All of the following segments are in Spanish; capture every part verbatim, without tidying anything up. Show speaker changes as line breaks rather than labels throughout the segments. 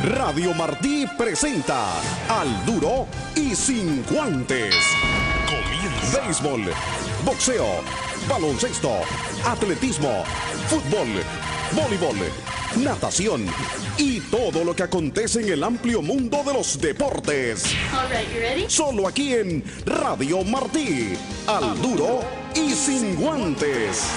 Radio Martí presenta Al Duro y Sin Guantes. Comienza. Béisbol, boxeo, baloncesto, atletismo, fútbol, voleibol, natación y todo lo que acontece en el amplio mundo de los deportes.
All right, you ready?
Solo aquí en Radio Martí. Al Duro y Sin Guantes.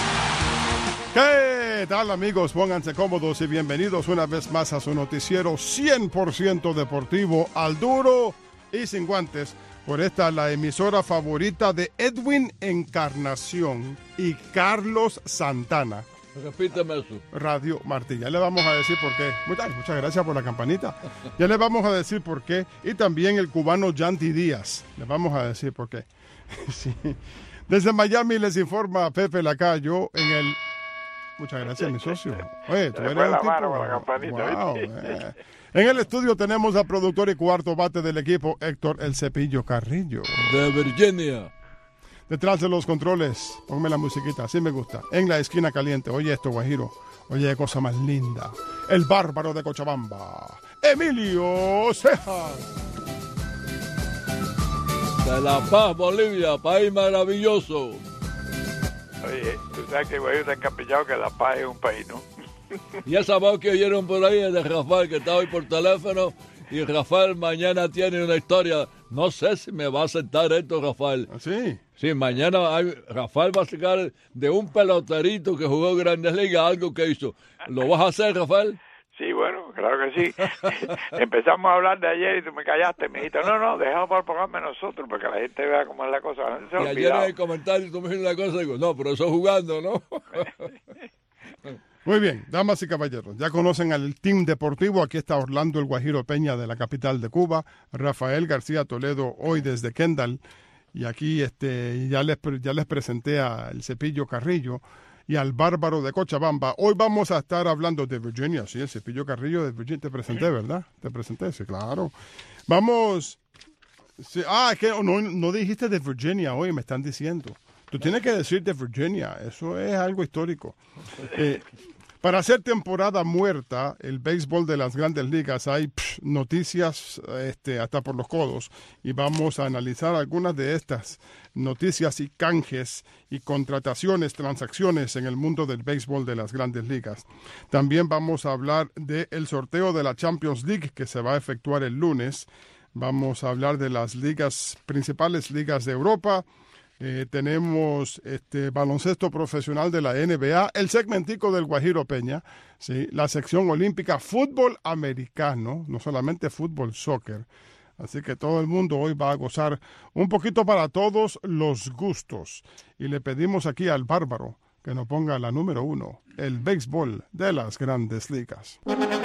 ¿Qué tal, amigos? Pónganse cómodos y bienvenidos una vez más a su noticiero cien por ciento deportivo, Al Duro y Sin Guantes, por esta la emisora favorita de Edwin Encarnación y Carlos Santana.
Repíteme eso.
Radio Martí. Ya le vamos a decir por qué. Muchas, muchas gracias por la campanita. Ya le vamos a decir por qué. Y también el cubano Yandy Díaz. Le vamos a decir por qué. Sí. Desde Miami les informa Pepe Lacayo en el... Muchas gracias, mi socio. Oye, tú eres un tipo... Wow, eh. En el estudio tenemos al productor y cuarto bate del equipo, Héctor El Cepillo Carrillo.
De Virginia.
Detrás de los controles, ponme la musiquita, así me gusta. En la esquina caliente, oye esto, Guajiro. Oye, qué cosa más linda. El bárbaro de Cochabamba, Emilio Cejas.
De La Paz, Bolivia, país maravilloso.
Oye, tú sabes que Guajiro está encapillado que La Paz es un país, ¿no?
Y esa voz que oyeron por ahí es de Rafael, que está hoy por teléfono. Y Rafael mañana tiene una historia. No sé si me va a aceptar esto, Rafael.
¿Sí?
Sí, mañana hay, Rafael va a sacar de un peloterito que jugó Grandes Ligas algo que hizo. ¿Lo vas a hacer, Rafael?
Sí, bueno, claro que sí. Empezamos a hablar de ayer y tú me callaste. Me dijiste, no, no, dejamos para el programa nosotros, para que la gente vea cómo es la cosa. No se
y ayer en el comentario tú me dijiste una cosa y digo, no, pero eso jugando, ¿no?
Muy bien, damas y caballeros, ya conocen al team deportivo. Aquí está Orlando El Guajiro Peña de la capital de Cuba, Rafael García Toledo hoy desde Kendall, y aquí este ya les, ya les presenté a El Cepillo Carrillo y al bárbaro de Cochabamba. Hoy vamos a estar hablando de Virginia, sí, El Cepillo Carrillo de Virginia, te presenté, ¿verdad? Te presenté, sí, claro. Vamos, sí, ah, es que no, no dijiste de Virginia hoy, me están diciendo. Tú tienes que decir de Virginia, eso es algo histórico. Eh, Para hacer temporada muerta, el béisbol de las Grandes Ligas, hay psh, noticias este, hasta por los codos, y vamos a analizar algunas de estas noticias y canjes y contrataciones, transacciones en el mundo del béisbol de las Grandes Ligas. También vamos a hablar del sorteo de la Champions League que se va a efectuar el lunes. Vamos a hablar de las ligas, principales ligas de Europa. Eh, tenemos este baloncesto profesional de la N B A, el segmentico del Guajiro Peña, ¿sí? La sección olímpica, fútbol americano, no solamente fútbol, soccer. Así que todo el mundo hoy va a gozar un poquito para todos los gustos. Y le pedimos aquí al bárbaro que nos ponga la número uno, el béisbol de las Grandes Ligas.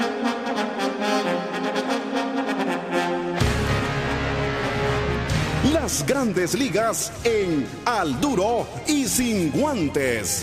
Las Grandes Ligas en Al Duro y Sin Guantes.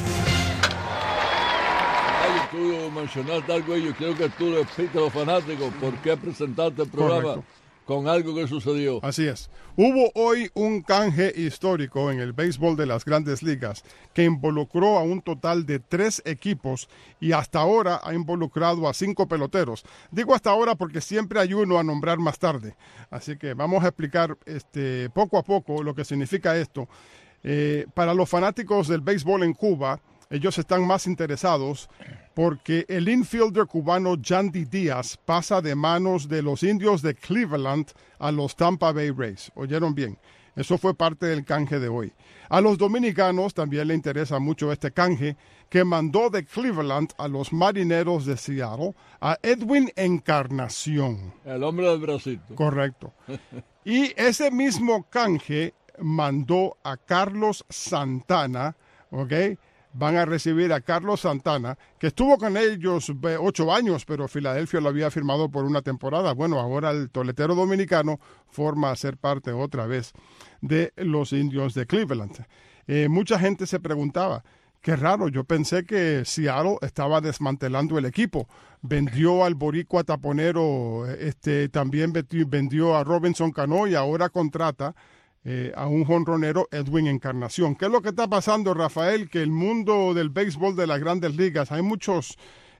Ay, tú mencionaste algo y yo quiero que tú le expliques a los fanáticos por qué presentaste el programa. Correcto. Con algo que sucedió.
Así es. Hubo hoy un canje histórico en el béisbol de las Grandes Ligas que involucró a un total de tres equipos y hasta ahora ha involucrado a cinco peloteros. Digo hasta ahora porque siempre hay uno a nombrar más tarde. Así que vamos a explicar este, poco a poco lo que significa esto. Eh, para los fanáticos del béisbol en Cuba, ellos están más interesados porque el infielder cubano Yandy Díaz pasa de manos de los indios de Cleveland a los Tampa Bay Rays. ¿Oyeron bien? Eso fue parte del canje de hoy. A los dominicanos también le interesa mucho este canje que mandó de Cleveland a los Marineros de Seattle a Edwin Encarnación.
El hombre del Brasil.
Correcto. Y ese mismo canje mandó a Carlos Santana, ¿ok? Van a recibir a Carlos Santana, que estuvo con ellos ocho años, pero Filadelfia lo había firmado por una temporada. Bueno, ahora el toletero dominicano forma a ser parte otra vez de los indios de Cleveland. Eh, mucha gente se preguntaba, qué raro, yo pensé que Seattle estaba desmantelando el equipo. Vendió al boricua taponero, este, también vendió a Robinson Cano y ahora contrata Eh, a un jonronero, Edwin Encarnación. ¿Qué es lo que está pasando, Rafael? Que el mundo del béisbol de las Grandes Ligas, hay muchos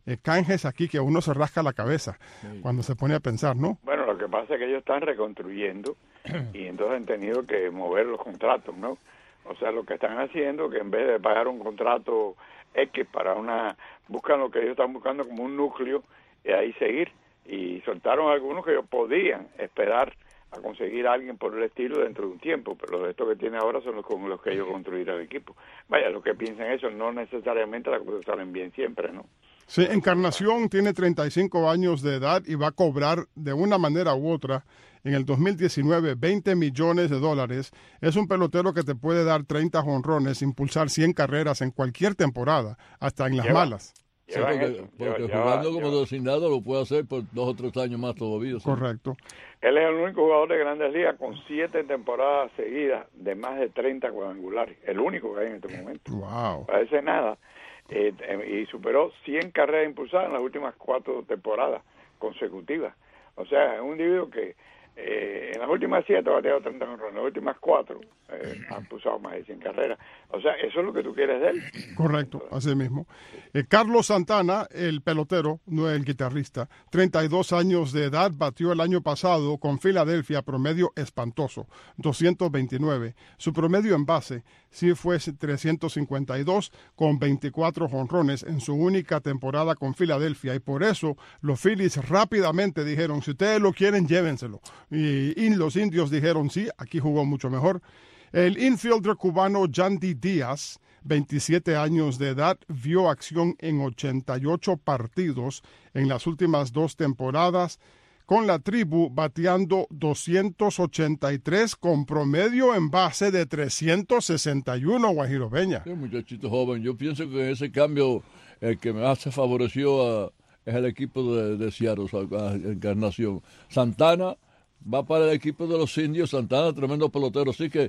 eh, canjes aquí que uno se rasca la cabeza sí. cuando se pone a pensar, ¿no?
Bueno, lo que pasa es que ellos están reconstruyendo y entonces han tenido que mover los contratos, ¿no? O sea, lo que están haciendo que en vez de pagar un contrato X para una, buscan lo que ellos están buscando como un núcleo y ahí seguir. Y soltaron algunos que ellos podían esperar a conseguir a alguien por el estilo dentro de un tiempo, pero los estos que tiene ahora son los con los que ellos construirán el equipo. Vaya, los que piensan eso, no necesariamente las cosas salen bien siempre, ¿no?
Sí, Encarnación tiene treinta y cinco años de edad y va a cobrar de una manera u otra en el dos mil diecinueve veinte millones de dólares. Es un pelotero que te puede dar treinta jonrones, impulsar cien carreras en cualquier temporada, hasta en las
Lleva,
malas.
Sí, porque, porque lleva, jugando lleva, como lleva. designado lo puede hacer por dos o tres años más todavía. ¿Sí?
Correcto.
Él es el único jugador de Grandes Ligas con siete temporadas seguidas de más de treinta cuadrangulares. El único que hay en este momento.
Wow.
Parece nada. Eh, y superó cien carreras impulsadas en las últimas cuatro temporadas consecutivas. O sea, es un individuo que eh, en las últimas siete ha bateado treinta jonrones, en las últimas cuatro eh, ha impulsado más de cien carreras. O sea, eso es lo que tú quieres de él.
Correcto, así mismo. Eh, Carlos Santana, el pelotero, no el guitarrista, treinta y dos años de edad, batió el año pasado con Filadelfia, promedio espantoso, doscientos veintinueve. Su promedio en base sí fue trescientos cincuenta y dos con veinticuatro jonrones en su única temporada con Filadelfia, y por eso los Phillies rápidamente dijeron, si ustedes lo quieren, llévenselo. Y, y los indios dijeron, sí, aquí jugó mucho mejor. El infielder cubano Yandy Díaz, veintisiete años de edad, vio acción en ochenta y ocho partidos en las últimas dos temporadas, con la tribu bateando doscientos ochenta y tres con promedio en base de trescientos sesenta y uno, Guajiro Peña.
Sí, muchachito joven. Yo pienso que ese cambio, el que me hace favoreció a, es el equipo de, de Seattle, a Encarnación. Santana va para el equipo de los indios. Santana, tremendo pelotero. Así que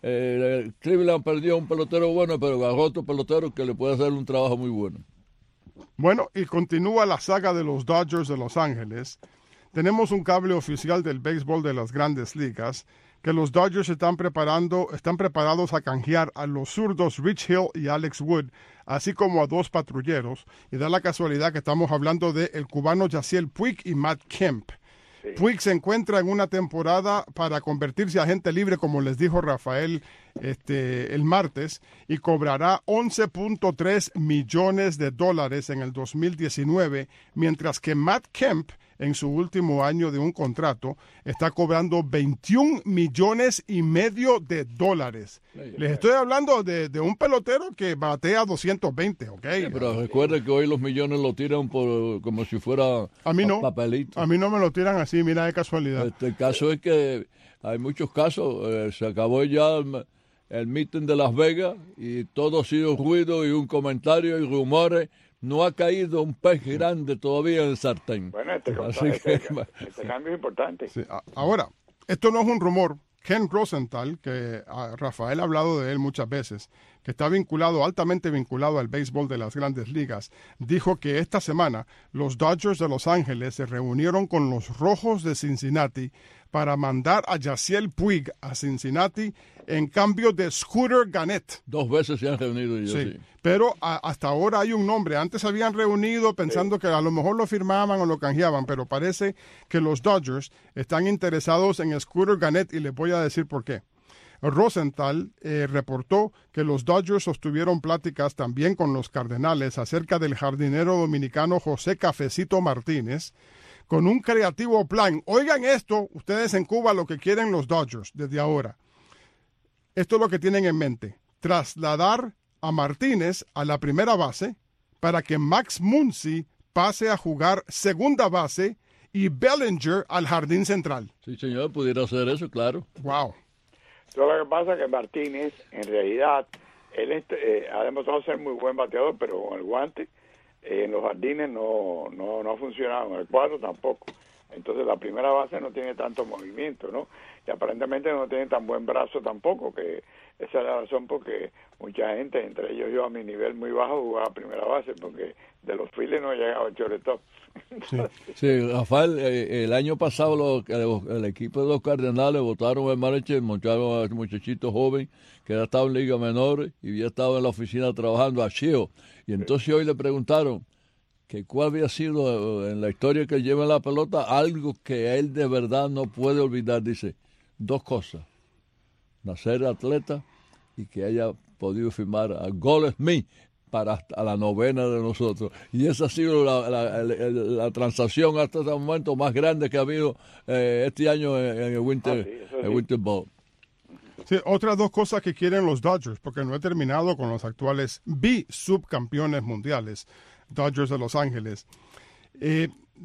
eh, Cleveland perdió un pelotero bueno, pero agarró otro pelotero que le puede hacer un trabajo muy bueno.
Bueno, y continúa la saga de los Dodgers de Los Ángeles. Tenemos un cable oficial del béisbol de las Grandes Ligas que los Dodgers están preparando, están preparados a canjear a los zurdos Rich Hill y Alex Wood, así como a dos patrulleros. Y da la casualidad que estamos hablando de el cubano Yasiel Puig y Matt Kemp. Sí. Puig se encuentra en una temporada para convertirse a agente libre, como les dijo Rafael este, el martes, y cobrará once punto tres millones de dólares en el dos mil diecinueve, mientras que Matt Kemp, en su último año de un contrato, está cobrando veintiún millones y medio de dólares. Les estoy hablando de, de un pelotero que batea doscientos veinte, ¿ok?
Sí, pero recuerde que hoy los millones lo tiran por como si fuera
a mí no,
papelito.
A mí no me lo tiran así, mira, de casualidad.
Este, el caso es que hay muchos casos, eh, se acabó ya el, el meeting de Las Vegas y todo ha sido ruido y un comentario y rumores. No ha caído un pez grande todavía en el sartén.
Bueno, este, Así este, que, este cambio es importante.
Sí, ahora, esto no es un rumor. Ken Rosenthal, que a Rafael ha hablado de él muchas veces, que está vinculado, altamente vinculado al béisbol de las Grandes Ligas, dijo que esta semana los Dodgers de Los Ángeles se reunieron con los Rojos de Cincinnati para mandar a Yasiel Puig a Cincinnati en cambio de Scooter Gannett.
Dos veces se han reunido. Yo,
sí,
sí,
pero a, hasta ahora hay un nombre. Antes se habían reunido pensando sí. que a lo mejor lo firmaban o lo canjeaban, pero parece que los Dodgers están interesados en Scooter Gannett y les voy a decir por qué. Rosenthal eh, reportó que los Dodgers sostuvieron pláticas también con los Cardenales acerca del jardinero dominicano José Cafecito Martínez, con un creativo plan. Oigan esto, ustedes en Cuba, lo que quieren los Dodgers desde ahora. Esto es lo que tienen en mente. Trasladar a Martínez a la primera base para que Max Muncy pase a jugar segunda base y Bellinger al jardín central.
Sí, señor, pudiera hacer eso, claro.
Wow.
Lo que pasa es que Martínez, en realidad, él eh, ha demostrado ser muy buen bateador, pero con el guante eh, en los jardines no, no, no ha funcionado, en el cuadro tampoco. Entonces la primera base no tiene tanto movimiento, ¿no? Y aparentemente no tiene tan buen brazo tampoco, que esa es la razón porque mucha gente, entre ellos yo a mi nivel muy bajo, jugaba a primera base, porque de los Phillies no llegaba el shortstop.
Sí, sí, Rafael, eh, el año pasado lo, el, el equipo de los Cardenales votaron al manager, montaron a un muchachito joven que ya estaba en Liga Menor y había estado en la oficina trabajando a Chio. Y entonces hoy le preguntaron, que cuál había sido en la historia que lleva en la pelota algo que él de verdad no puede olvidar. Dice, dos cosas, nacer atleta y que haya podido firmar a Goal Me para hasta la novena de nosotros. Y esa ha sido la, la, la, la transacción hasta ese momento más grande que ha habido eh, este año en, en el Winter,
ah, sí,
el
sí.
Winter Bowl.
Sí, otras dos cosas que quieren los Dodgers, porque no he terminado con los actuales bi-subcampeones mundiales, Dodgers de Los Ángeles. Eh,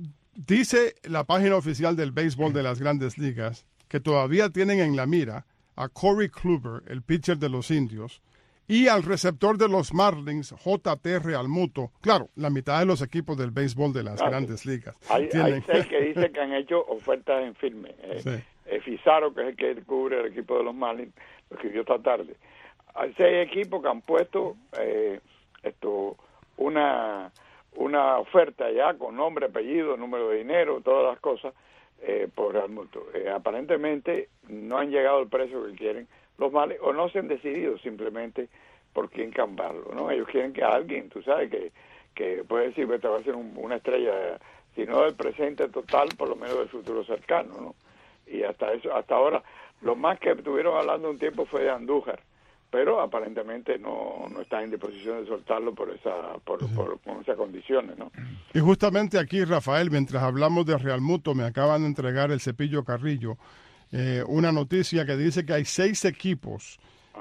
dice la página oficial del béisbol de las Grandes Ligas que todavía tienen en la mira a Corey Kluber, el pitcher de los Indios, y al receptor de los Marlins, J T Realmuto. Claro, la mitad de los equipos del béisbol de las
Claro.
Grandes Ligas.
Hay,
tienen...
hay seis que dicen que han hecho ofertas en firme. Eh,
Sí.
eh, Fizarro, que es el que cubre el equipo de los Marlins, lo escribió esta tarde. Hay seis equipos que han puesto eh, esto una una oferta ya con nombre, apellido, número de dinero, todas las cosas eh, por Realmuto. Eh, aparentemente no han llegado al precio que quieren los Marlins o no se han decidido simplemente por quién cambiarlo, ¿no? Ellos quieren que alguien, tú sabes, que, que puede decir, te va a ser un, una estrella, si no del presente total, por lo menos del futuro cercano, ¿no? Y hasta eso, hasta ahora, lo más que estuvieron hablando un tiempo fue de Andújar, pero aparentemente no, no está en disposición de soltarlo por esa por, por, por esas condiciones, ¿no?
Y justamente aquí, Rafael, mientras hablamos de Realmuto, me acaban de entregar el Cepillo Carrillo eh, una noticia que dice que hay seis equipos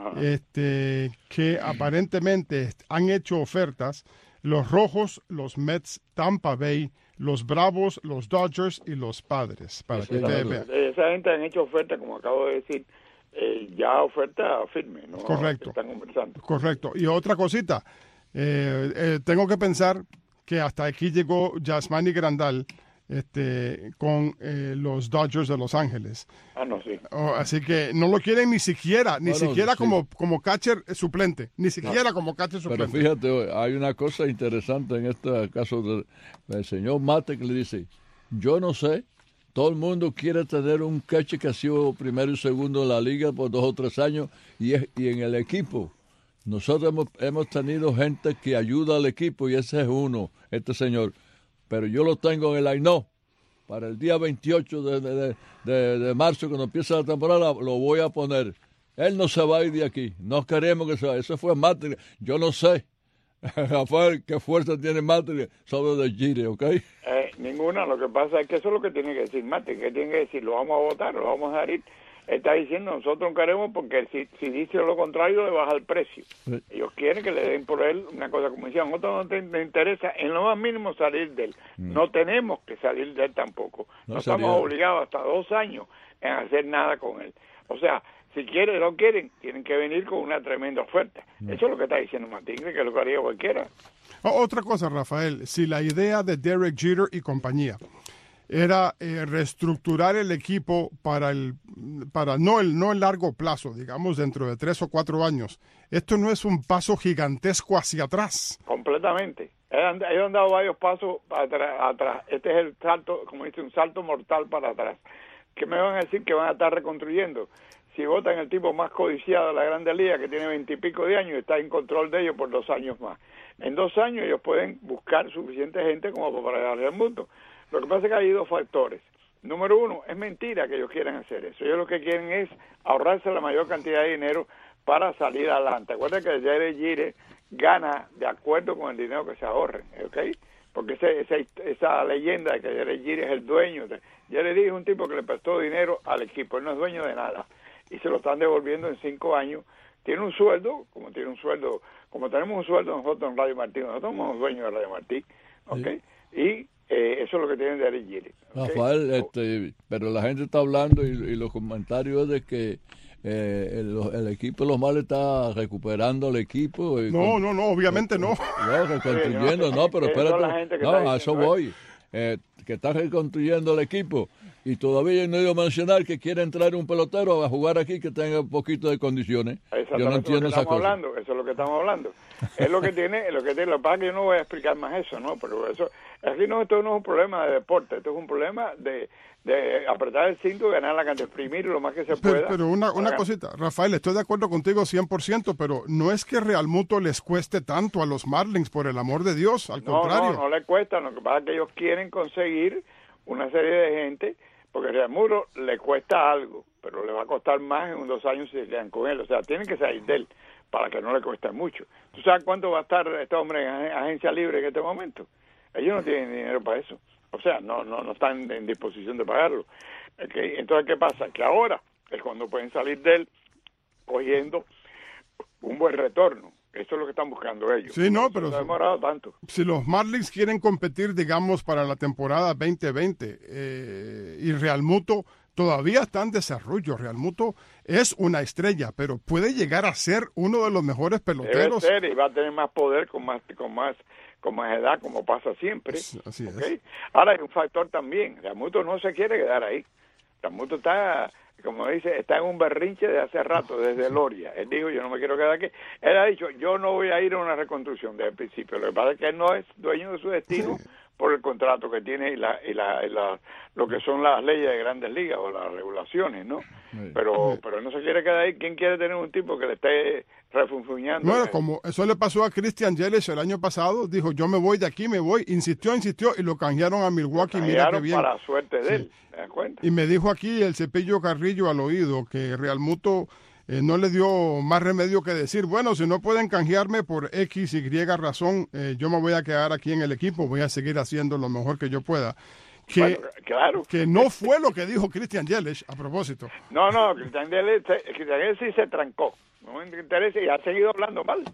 este, que aparentemente han hecho ofertas: los Rojos, los Mets, Tampa Bay, los Bravos, los Dodgers y los Padres, para que ustedes vean.
Esa gente han hecho ofertas, como acabo de decir, eh, ya oferta firme, ¿no?
Correcto.
Están conversando.
Correcto. Y otra cosita, eh, eh, tengo que pensar que hasta aquí llegó Yasmani Grandal este, con eh, los Dodgers de Los Ángeles.
Ah, no, sí.
Oh, así que no lo quieren ni siquiera, ni
Bueno,
siquiera
sí.
como, como catcher suplente, ni siquiera como catcher
Pero
suplente.
fíjate, hay una cosa interesante en este caso del, del señor Mate, que le dice, yo no sé, todo el mundo quiere tener un catcher que ha sido primero y segundo en la liga por dos o tres años, y, es, y en el equipo nosotros hemos, hemos tenido gente que ayuda al equipo, y ese es uno, este señor. Pero yo lo tengo en el line-up para el día veintiocho de, de, de, de marzo, cuando empieza la temporada, lo voy a poner. Él no se va a ir de aquí. No queremos que se vaya. Eso fue Mate. Yo no sé, Rafael, qué fuerza tiene Mate sobre De Gire, ¿ok?
Eh, ninguna. Lo que pasa es que eso es lo que tiene que decir Mate, que tiene que decir, lo vamos a votar, lo vamos a dejar ir. Está diciendo, nosotros no queremos porque si, si dice lo contrario le baja el precio.
Sí.
Ellos quieren que le den por él una cosa, como decían, a nosotros no te, te interesa en lo más mínimo salir de él. Mm. No tenemos que salir de él tampoco. No, no estamos sería... obligados hasta dos años en hacer nada con él. O sea, si quieren o no quieren, tienen que venir con una tremenda oferta. Mm. Eso es lo que está diciendo Martín, que es lo que haría cualquiera.
Otra cosa, Rafael, si la idea de Derek Jeter y compañía era eh, reestructurar el equipo para el para no el no el largo plazo, digamos dentro de tres o cuatro años, esto no es un paso gigantesco hacia atrás.
Completamente. Ellos han, ellos han dado varios pasos atrás, atrás. Este es el salto, como dice, un salto mortal para atrás. ¿Qué me van a decir que van a estar reconstruyendo? Si votan el tipo más codiciado de la Grande Liga, que tiene veintipico de años y está en control de ellos por dos años más. En dos años ellos pueden buscar suficiente gente como para darle al mundo. Lo que pasa es que hay dos factores. Número uno, es mentira que ellos quieran hacer eso. Ellos lo que quieren es ahorrarse la mayor cantidad de dinero para salir adelante. Acuérdate que Derek Jeter gana de acuerdo con el dinero que se ahorren, ¿ok? Porque ese, ese, esa leyenda de que Derek Jeter es el dueño. De, Derek Jeter es un tipo que le prestó dinero al equipo. Él no es dueño de nada. Y se lo están devolviendo en cinco años. Tiene un sueldo, como tiene un sueldo, como tenemos un sueldo nosotros en Radio Martí. Nosotros somos dueños de Radio Martí, ¿ok? Sí. Y Eh, eso es lo que tienen de Derek Jeter. ¿Okay?
Rafael, este, pero la gente está hablando y, y los comentarios de que eh, el, el equipo de los Marlins está recuperando el equipo. Y
no,
con,
no, no, obviamente no.
No, reconstruyendo, no, no, pero espérate. No, a eso voy. Eh, que está reconstruyendo el equipo. Y todavía no he ido a mencionar que quiere entrar un pelotero a jugar aquí que tenga un poquito de condiciones. Yo no entiendo esa cosa.
Hablando, eso es lo que estamos hablando. Es lo que tiene, lo que tiene, lo que pasa es que yo no voy a explicar más eso, ¿no? Pero eso, aquí no, esto no es un problema de deporte, esto es un problema de, de apretar el cinto y ganar la cantidad, exprimir lo más que se pueda.
Pero, pero una, una cosita, Rafael, estoy de acuerdo contigo cien por ciento, pero no es que Real Muto les cueste tanto a los Marlins, por el amor de Dios, al
no,
contrario.
No, no les cuesta, lo que pasa es que ellos quieren conseguir una serie de gente, porque Real Muto le cuesta algo, pero le va a costar más en unos dos años si se quedan con él, o sea, tienen que salir de él para que no le cueste mucho. ¿Tú sabes cuánto va a estar este hombre en agencia libre en este momento? Ellos no tienen dinero para eso, o sea, no no no están en disposición de pagarlo. Okay. Entonces, ¿qué pasa? Que ahora es cuando pueden salir de él cogiendo un buen retorno. Eso es lo que están buscando ellos.
Sí, no, pero
no ha demorado tanto.
Si los Marlins quieren competir, digamos, para la temporada veinte veinte, eh, y Real Muto todavía está en desarrollo. Real Muto es una estrella, pero puede llegar a ser uno de los mejores peloteros.
Debe ser, y va a tener más poder con más con más con más edad, como pasa siempre.
Así
¿Okay?
es.
Ahora hay un factor también. Real Muto no se quiere quedar ahí. Real Muto está, como dice, está en un berrinche de hace rato, desde Loria. Él dijo, yo no me quiero quedar aquí. Él ha dicho, yo no voy a ir a una reconstrucción desde el principio. Lo que pasa es que él no es dueño de su destino. Sí. Por el contrato que tiene y, la, y, la, y la, lo que son las leyes de Grandes Ligas o las regulaciones, ¿no? Sí. Pero pero no se quiere quedar ahí. ¿Quién quiere tener un tipo que le esté refunfuñando?
Bueno, como eso le pasó a Christian Yelich el año pasado, dijo, yo me voy de aquí, me voy, insistió, insistió, y lo canjearon a Milwaukee.
Lo
mira qué bien.
Para la suerte de
sí.
él, ¿te das cuenta?
Y me dijo aquí el Cepillo Carrillo al oído que Real Muto Eh, no le dio más remedio que decir, bueno, si no pueden canjearme por X, Y razón, eh, yo me voy a quedar aquí en el equipo, voy a seguir haciendo lo mejor que yo pueda. Que,
bueno, claro.
que no fue lo que dijo Christian Yelich, a propósito.
No, no, Christian Yelich, Christian Yelich sí se trancó, no me interesa y ha seguido hablando mal.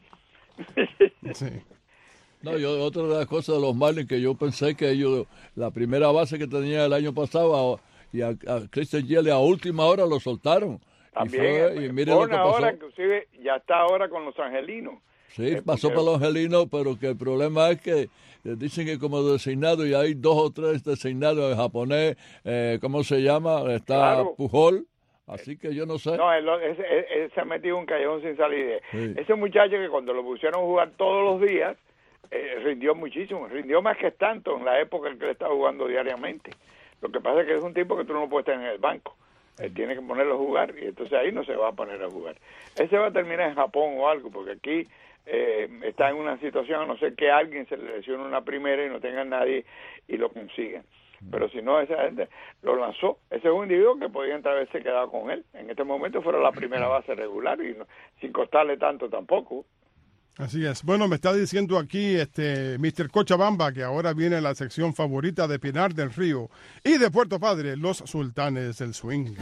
Sí.
No, yo, otra de las cosas de los Marlins que yo pensé que ellos, la primera base que tenía el año pasado, y a, a Christian Yelich a última hora lo soltaron.
También,
y fue, y mire lo que pasó.
Ahora, inclusive, ya está ahora con los angelinos.
Sí, eh, pasó para los angelinos, pero que el problema es que dicen que como designado, y hay dos o tres designados en japonés, eh, ¿cómo se llama? Está claro. Pujol, así que yo no sé.
No, él, él, él, él se ha metido en un callejón sin salida. Sí. Ese muchacho que cuando lo pusieron a jugar todos los días, eh, rindió muchísimo, rindió más que Stanton en la época en que él estaba jugando diariamente. Lo que pasa es que es un tipo que tú no puedes tener en el banco. Él tiene que ponerlo a jugar y entonces ahí no se va a poner a jugar. Ese va a terminar en Japón o algo, porque aquí eh, está en una situación, a no ser que alguien se le lesione una primera y no tenga nadie y lo consigan. Pero si no, esa gente lo lanzó. Ese es un individuo que podía entrar haberse quedado con él. En este momento fuera la primera base regular y no, sin costarle tanto tampoco.
Así es. Bueno, me está diciendo aquí este mister Cochabamba que ahora viene la sección favorita de Pinar del Río y de Puerto Padre, los sultanes del swing.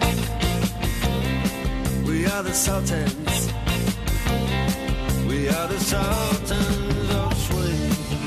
We are the sultans. We are the sultans of swing.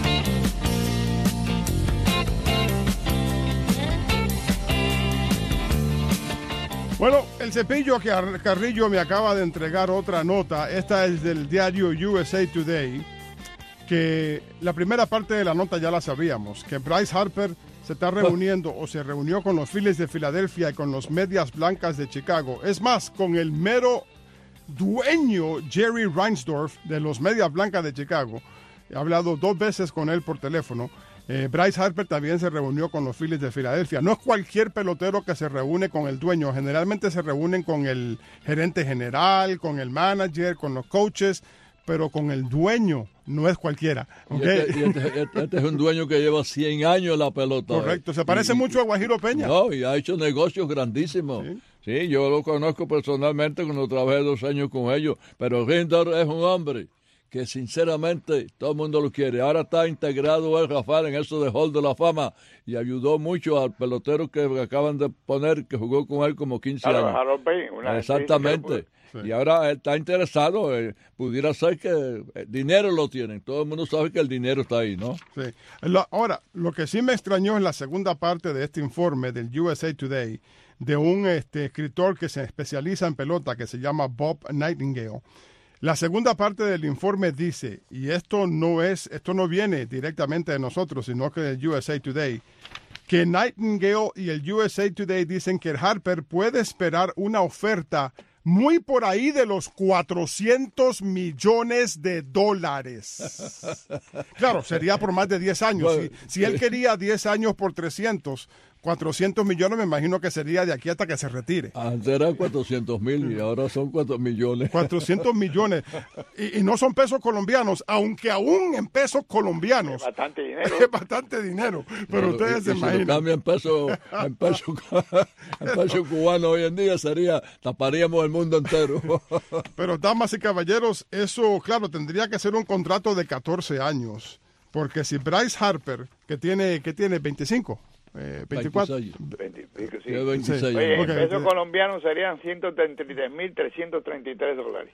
Bueno, el Cepillo Carrillo me acaba de entregar otra nota. Esta es del diario U S A Today, que la primera parte de la nota ya la sabíamos, que Bryce Harper se está reuniendo o se reunió con los Phillies de Filadelfia y con los Medias Blancas de Chicago. Es más, con el mero dueño Jerry Reinsdorf de los Medias Blancas de Chicago. He hablado dos veces con él por teléfono. Eh, Bryce Harper también se reunió con los Phillies de Filadelfia. No es cualquier pelotero que se reúne con el dueño. Generalmente se reúnen con el gerente general, con el manager, con los coaches, pero con el dueño no es cualquiera. ¿Okay?
Y este, y este, este, este es un dueño que lleva cien años en la pelota.
Correcto, se parece y, mucho a Guajiro Peña.
No, y ha hecho negocios grandísimos. Sí, sí, yo lo conozco personalmente cuando trabajé dos años con ellos, pero Reinsdorf es un hombre que sinceramente todo el mundo lo quiere. Ahora está integrado el Rafael en eso de Hall de la Fama y ayudó mucho al pelotero que acaban de poner, que jugó con él como quince años.
Harold Bain, una
Exactamente. Sí. Y ahora él está interesado, eh, pudiera ser que el dinero lo tienen. Todo el mundo sabe que el dinero está ahí, ¿no?
Sí. Lo, ahora, lo que sí me extrañó en la segunda parte de este informe del U S A Today, de un este, escritor que se especializa en pelota, que se llama Bob Nightingale. La segunda parte del informe dice, y esto no es, esto no viene directamente de nosotros, sino que del U S A Today, que Nightingale y el U S A Today dicen que Harper puede esperar una oferta muy por ahí de los cuatrocientos millones de dólares. Claro, sería por más de diez años. Si, si él quería diez años por trescientos, cuatrocientos millones, me imagino que sería de aquí hasta que se retire.
Antes eran cuatrocientos mil y ahora son cuatro millones.
cuatrocientos millones. Y, y no son pesos colombianos, aunque aún en pesos colombianos.
Es bastante dinero.
Es bastante dinero. Pero, pero ustedes
y,
se
y
imaginan.
Si lo cambia en pesos en peso, en peso cubano hoy en día, sería, taparíamos el mundo entero.
Pero, damas y caballeros, eso, claro, tendría que ser un contrato de catorce años. Porque si Bryce Harper, que tiene, que tiene veinticinco, Eh, veinticuatro.
veinte, sí.
veintiséis.
Oye, en
Okay.
pesos colombianos serían ciento treinta y tres mil trescientos treinta y tres dólares.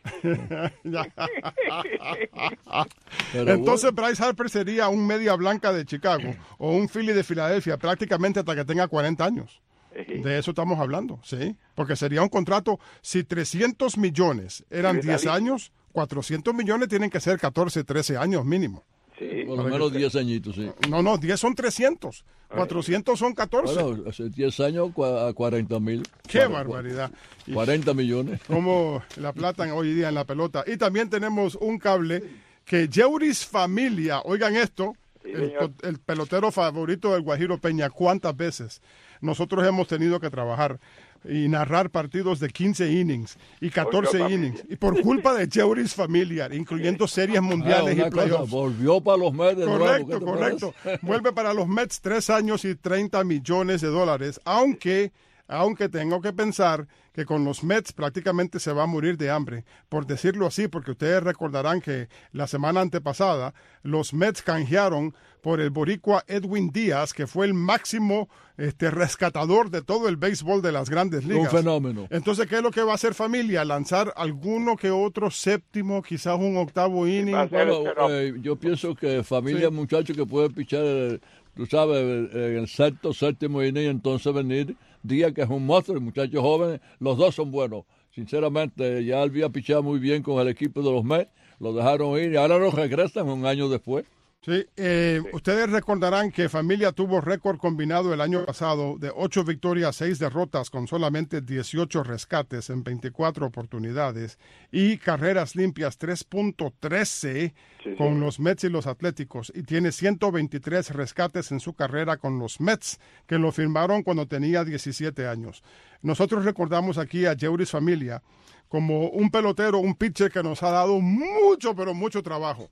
Entonces bueno. Bryce Harper sería un media blanca de Chicago o un Philly de Filadelfia prácticamente hasta que tenga cuarenta años. Sí. De eso estamos hablando, sí. Porque sería un contrato, si trescientos millones eran diez años, cuatrocientos millones tienen que ser catorce, trece años mínimo.
Sí. Por lo menos diez añitos, sí.
No, no, diez son trescientos. cuatrocientos son catorce.
Bueno, hace diez años a cuarenta mil.
¡Qué barbaridad!
cuarenta millones.
Como la plata hoy día en la pelota. Y también tenemos un cable que Yeuris Familia, oigan esto, sí, el, el pelotero favorito del Guajiro Peña, ¿cuántas veces nosotros hemos tenido que trabajar y narrar partidos de quince innings y catorce innings, y por culpa de Yeuris Familia, incluyendo series mundiales ah, y playoffs.
Volvió para los Mets de
correcto,
nuevo.
Correcto, vuelve para los Mets tres años y treinta millones de dólares, aunque, aunque tengo que pensar que con los Mets prácticamente se va a morir de hambre, por decirlo así, porque ustedes recordarán que la semana antepasada los Mets canjearon por el boricua Edwin Díaz, que fue el máximo este, rescatador de todo el béisbol de las grandes ligas.
Un fenómeno.
Entonces, ¿qué es lo que va a hacer Familia? Lanzar alguno que otro séptimo, quizás un octavo inning.
Bueno, eh, yo pienso que Familia, sí. Muchacho que puede pichar, eh, tú sabes, en el sexto, séptimo inning, entonces venir Díaz, que es un monstruo, muchachos jóvenes, los dos son buenos. Sinceramente, ya había pichado muy bien con el equipo de los Mets, lo dejaron ir y ahora los regresan un año después.
Sí, eh, sí, ustedes recordarán que Familia tuvo récord combinado el año pasado de ocho victorias, seis derrotas con solamente dieciocho rescates en veinticuatro oportunidades y carreras limpias tres punto trece sí, con sí. los Mets y los Atléticos, y tiene ciento veintitrés rescates en su carrera con los Mets, que lo firmaron cuando tenía diecisiete años. Nosotros recordamos aquí a Yeuris Familia como un pelotero, un pitcher que nos ha dado mucho, pero mucho trabajo.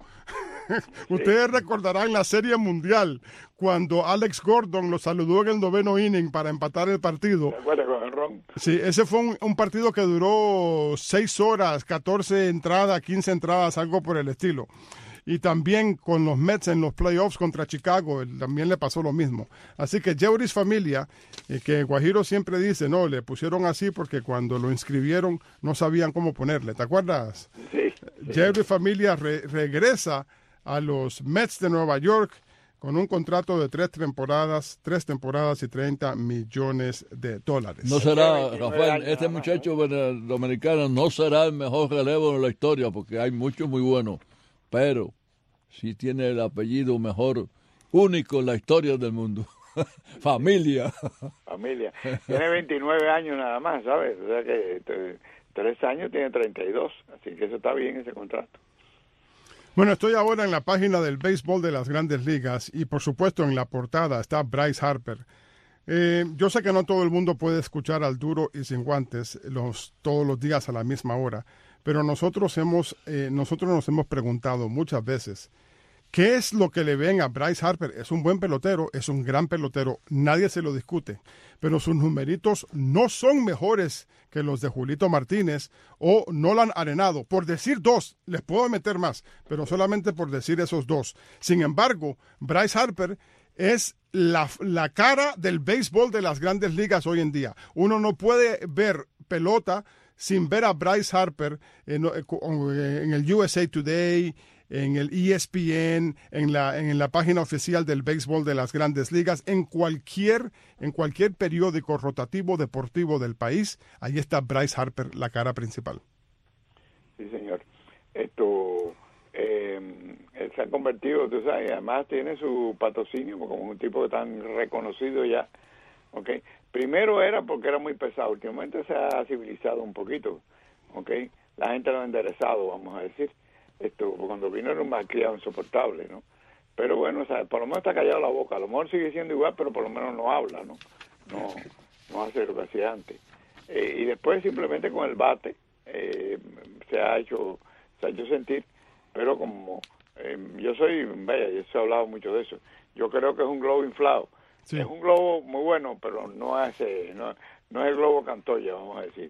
Ustedes recordarán la Serie Mundial, cuando Alex Gordon lo saludó en el noveno inning para empatar el partido.
¿Se acuerda con el ron?
Sí, ese fue un, un partido que duró seis horas, catorce entradas, quince entradas, algo por el estilo. Y también con los Mets en los playoffs contra Chicago, también le pasó lo mismo. Así que Yeuris Familia, eh, que Guajiro siempre dice, no, le pusieron así porque cuando lo inscribieron no sabían cómo ponerle. ¿Te acuerdas?
Sí. sí.
Yeuris Familia re, regresa a los Mets de Nueva York con un contrato de tres temporadas, tres temporadas y treinta millones de dólares.
No será, Rafael, este muchacho dominicano no será el mejor relevo en la historia, porque hay muchos muy buenos, pero sí tiene el apellido mejor, único en la historia del mundo. Familia.
Familia. Tiene veintinueve años nada más, ¿sabes? O sea que t- tres años tiene treinta y dos, así que eso está bien, ese contrato.
Bueno, estoy ahora en la página del béisbol de las Grandes Ligas y por supuesto en la portada está Bryce Harper. Eh, yo sé que no todo el mundo puede escuchar al Duro y Sin Guantes los, todos los días a la misma hora, pero nosotros, hemos, eh, nosotros nos hemos preguntado muchas veces, ¿qué es lo que le ven a Bryce Harper? Es un buen pelotero, es un gran pelotero, nadie se lo discute, pero sus numeritos no son mejores que los de Julito Martínez o Nolan Arenado. Por decir dos, les puedo meter más, pero solamente por decir esos dos. Sin embargo, Bryce Harper es la, la cara del béisbol de las Grandes Ligas hoy en día. Uno no puede ver pelota sin ver a Bryce Harper en, en el U S A Today, en el E S P N, en la, en la página oficial del béisbol de las Grandes Ligas, en cualquier, en cualquier periódico rotativo deportivo del país, ahí está Bryce Harper, la cara principal.
Sí, señor. Esto, eh, él se ha convertido, tú sabes, y además tiene su patrocinio como un tipo tan reconocido ya, ¿ok? Primero era porque era muy pesado, últimamente se ha civilizado un poquito, ¿ok? La gente lo ha enderezado, vamos a decir. Esto, cuando vino era un malcriado insoportable, ¿no? Pero bueno, o sea, por lo menos está callado la boca, a lo mejor sigue siendo igual, pero por lo menos no habla, ¿no? No, no hace lo que hacía antes. Eh, y después simplemente con el bate eh, se ha hecho, se ha hecho sentir, pero como eh, yo soy, vaya, yo he hablado mucho de eso, yo creo que es un globo inflado. Sí. Es un globo muy bueno, pero no hace, no, no es el globo Cantoya, vamos a decir.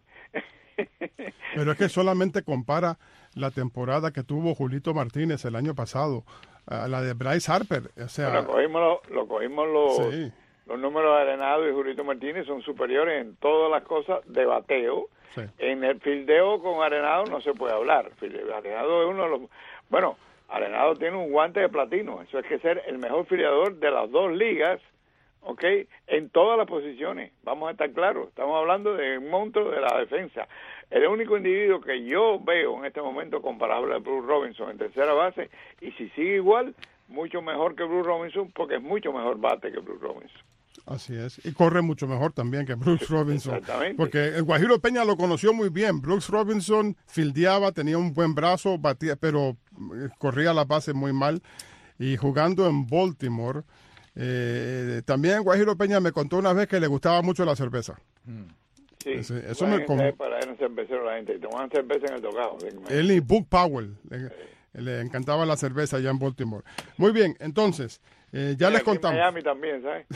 Pero es que solamente compara la temporada que tuvo Julito Martínez el año pasado a la de Bryce Harper. O sea,
bueno, cogimos lo, lo cogimos los, sí. los números de Arenado y Julito Martínez son superiores en todas las cosas de bateo. Sí. En el fildeo con Arenado no se puede hablar. Arenado es uno de los... Bueno, Arenado tiene un guante de platino. Eso es que ser el mejor fildeador de las dos ligas, ¿ok? En todas las posiciones. Vamos a estar claros. Estamos hablando de un monstruo de la defensa. El único individuo que yo veo en este momento comparable a Bruce Robinson en tercera base, y si sigue igual, mucho mejor que Bruce Robinson, porque es mucho mejor bate que Bruce Robinson.
Así es, y corre mucho mejor también que Brooks Robinson.
Exactamente.
Porque el Guajiro Peña lo conoció muy bien. Brooks Robinson fildeaba, tenía un buen brazo, batía, pero corría la base muy mal. Y jugando en Baltimore, eh, también Guajiro Peña me contó una vez que le gustaba mucho la cerveza.
Sí,
Ese, eso me com-
para él un cervecero la gente, tomaban cerveza en el tocado.
Él y Buck Powell, le, le encantaba la cerveza allá en Baltimore. Muy bien, entonces... Eh, ya
y
les contamos.
En Miami también, ¿sabes?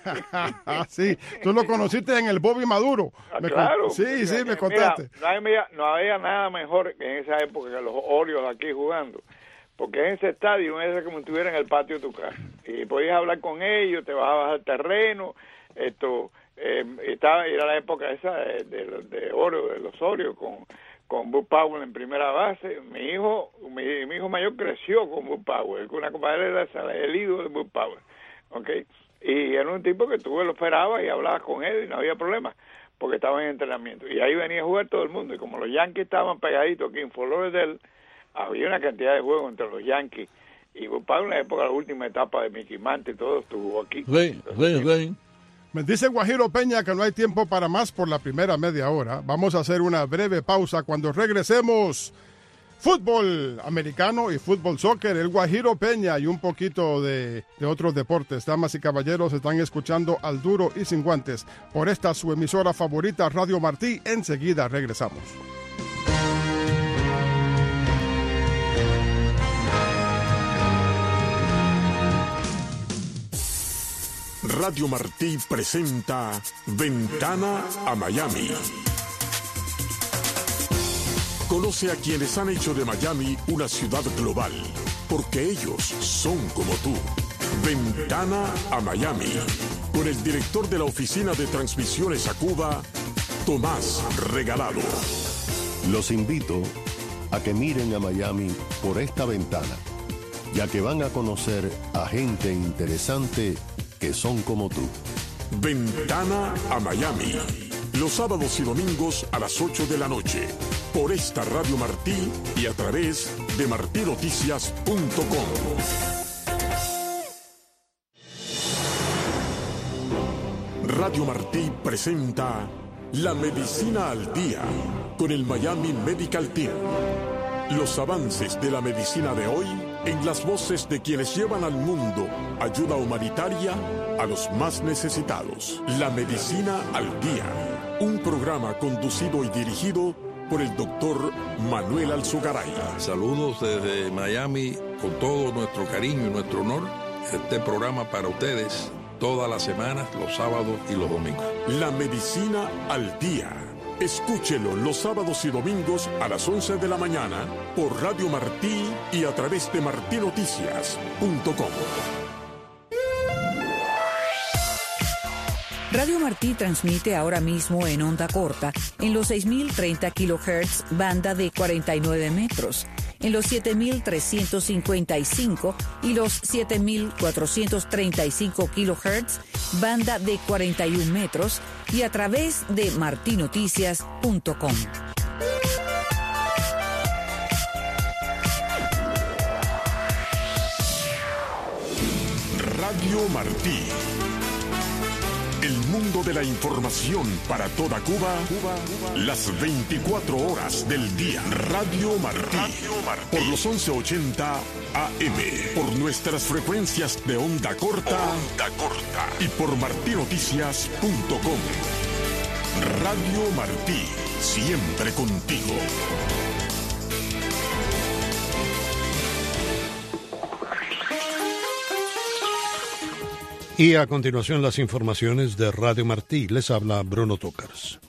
Sí, tú lo conociste en el Bobby Maduro.
Ah,
me
claro.
Con... Sí, sí, me contaste.
Mira, no, había, no había nada mejor que en esa época que los Orioles aquí jugando. Porque en ese estadio era como si estuviera en el patio de tu casa. Y podías hablar con ellos, te bajabas al terreno. Esto, eh, estaba, era la época esa de, de, de Orioles, de los Orioles, con... con Buck Powell en primera base. Mi hijo mi, mi hijo mayor creció con Buck Powell, con una compadre era el hijo de Buck Powell, ¿okay? Y era un tipo que tú lo esperabas y hablabas con él y no había problema, porque estaba en entrenamiento. Y ahí venía a jugar todo el mundo, y como los Yankees estaban pegaditos aquí en Fort Lauderdale, había una cantidad de juegos entre los Yankees y Buck Powell en la época, la última etapa de Mickey Mantle y todo, estuvo aquí.
Sí, sí, sí.
Me dice Guajiro Peña que no hay tiempo para más por la primera media hora. Vamos a hacer una breve pausa. Cuando regresemos, fútbol americano y fútbol soccer, el Guajiro Peña y un poquito de, de otros deportes. Damas y caballeros, están escuchando Al Duro y Sin Guantes por esta su emisora favorita, Radio Martí. Enseguida regresamos.
Radio Martí presenta Ventana a Miami. Conoce a quienes han hecho de Miami una ciudad global, porque ellos son como tú. Ventana a Miami, con el director de la Oficina de Transmisiones a Cuba, Tomás Regalado.
Los invito a que miren a Miami por esta ventana, ya que van a conocer a gente interesante que son como tú.
Ventana a Miami, los sábados y domingos a las ocho de la noche, por esta Radio Martí y a través de martí noticias punto com. Radio Martí presenta La Medicina al Día con el Miami Medical Team. Los avances de la medicina de hoy en las voces de quienes llevan al mundo ayuda humanitaria a los más necesitados. La Medicina al Día, un programa conducido y dirigido por el doctor Manuel Alzogaray.
Saludos desde Miami con todo nuestro cariño y nuestro honor. Este programa para ustedes todas las semanas, los sábados y los domingos.
La Medicina al Día. Escúchelo los sábados y domingos a las once de la mañana por Radio Martí y a través de martí noticias punto com.
Radio Martí transmite ahora mismo en onda corta en los seis mil treinta kilohertz, banda de cuarenta y nueve metros, en los siete mil trescientos cincuenta y cinco y los siete mil cuatrocientos treinta y cinco kilohertz, banda de cuarenta y un metros, y a través de martí noticias punto com.
Radio Martí. El mundo de la información para toda Cuba, Cuba, Cuba, las veinticuatro horas del día. Radio Martí. Radio Martí. Por los once ochenta A M. Por nuestras frecuencias de onda corta. Onda corta. Y por martinoticias punto com. Radio Martí. Siempre contigo.
Y a continuación las informaciones de Radio Martí. Les habla Bruno Tócars.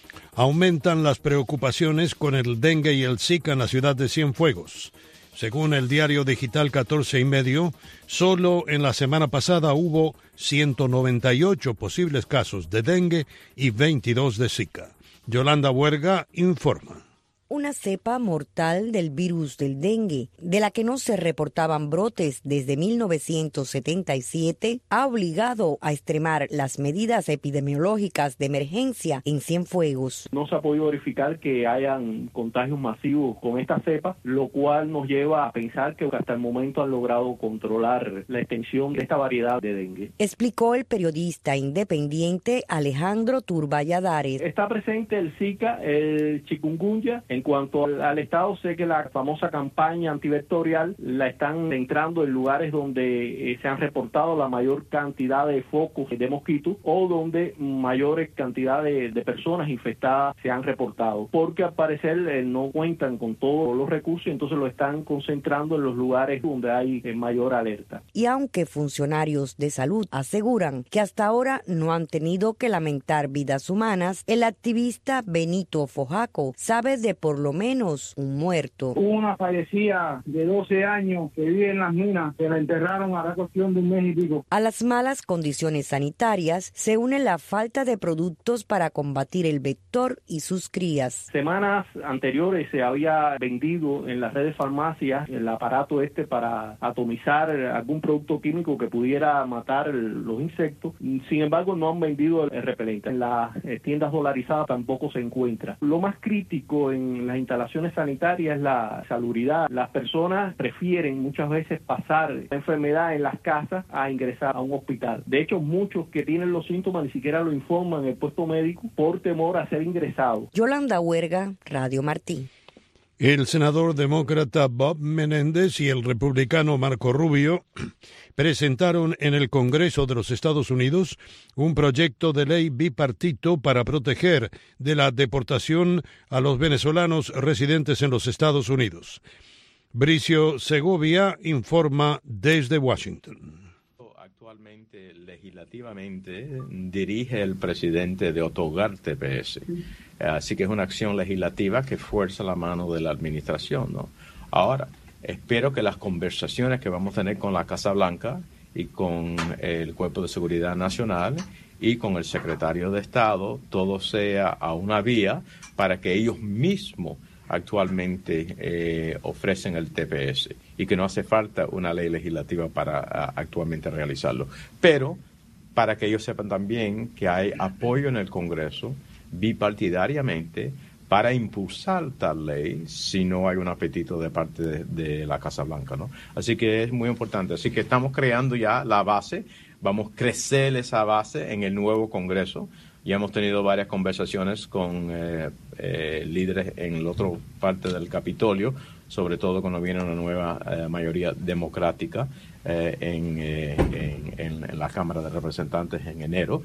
Aumentan las preocupaciones con el dengue y el Zika en la ciudad de Cienfuegos. Según el diario digital catorce y medio, solo en la semana pasada hubo ciento noventa y ocho posibles casos de dengue y veintidós de Zika. Yolanda Huerga informa.
Una cepa mortal del virus del dengue, de la que no se reportaban brotes desde mil novecientos setenta y siete, ha obligado a extremar las medidas epidemiológicas de emergencia en Cienfuegos.
No se ha podido verificar que hayan contagios masivos con esta cepa, lo cual nos lleva a pensar que hasta el momento han logrado controlar la extensión de esta variedad de dengue.
Explicó el periodista independiente Alejandro Turballadares.
Está presente el Zika, el chikungunya. En cuanto al, al Estado, sé que la famosa campaña antivectorial la están entrando en lugares donde eh, se han reportado la mayor cantidad de focos de mosquitos o donde mayores cantidades de personas infectadas se han reportado, porque al parecer eh, no cuentan con todos los recursos, entonces lo están concentrando en los lugares donde hay eh, mayor alerta.
Y aunque funcionarios de salud aseguran que hasta ahora no han tenido que lamentar vidas humanas, el activista Benito Fojaco sabe de por lo menos un muerto.
Una fallecida de doce años que vive en las minas, que la enterraron a la cuestión de un mes y pico.
A las malas condiciones sanitarias se une la falta de productos para combatir el vector y sus crías.
Semanas anteriores se había vendido en las redes farmacias el aparato este para atomizar algún producto químico que pudiera matar los insectos. Sin embargo, no han vendido el repelente. En las tiendas dolarizadas tampoco se encuentra. Lo más crítico en las instalaciones sanitarias es la salubridad. Las personas prefieren muchas veces pasar la enfermedad en las casas a ingresar a un hospital. De hecho, muchos que tienen los síntomas ni siquiera lo informan en el puesto médico por temor a ser ingresados.
Yolanda Huerga, Radio Martí.
El senador demócrata Bob Menéndez y el republicano Marco Rubio presentaron en el Congreso de los Estados Unidos un proyecto de ley bipartito para proteger de la deportación a los venezolanos residentes en los Estados Unidos. Bricio Segovia informa desde Washington.
Actualmente, legislativamente, dirige el presidente de otorgar T P S. Así que es una acción legislativa que fuerza la mano de la administración, ¿no? Ahora, espero que las conversaciones que vamos a tener con la Casa Blanca y con el Cuerpo de Seguridad Nacional y con el secretario de Estado, todo sea a una vía para que ellos mismos actualmente eh, ofrecen el T P S y que no hace falta una ley legislativa para a, actualmente realizarlo. Pero para que ellos sepan también que hay apoyo en el Congreso bipartidariamente para impulsar tal ley si no hay un apetito de parte de, de la Casa Blanca, ¿no? Así que es muy importante. Así que estamos creando ya la base, vamos a crecer esa base en el nuevo Congreso. Ya hemos tenido varias conversaciones con eh, eh, líderes en la otra parte del Capitolio, sobre todo cuando viene una nueva eh, mayoría democrática eh, en, eh, en, en, en la Cámara de Representantes en enero.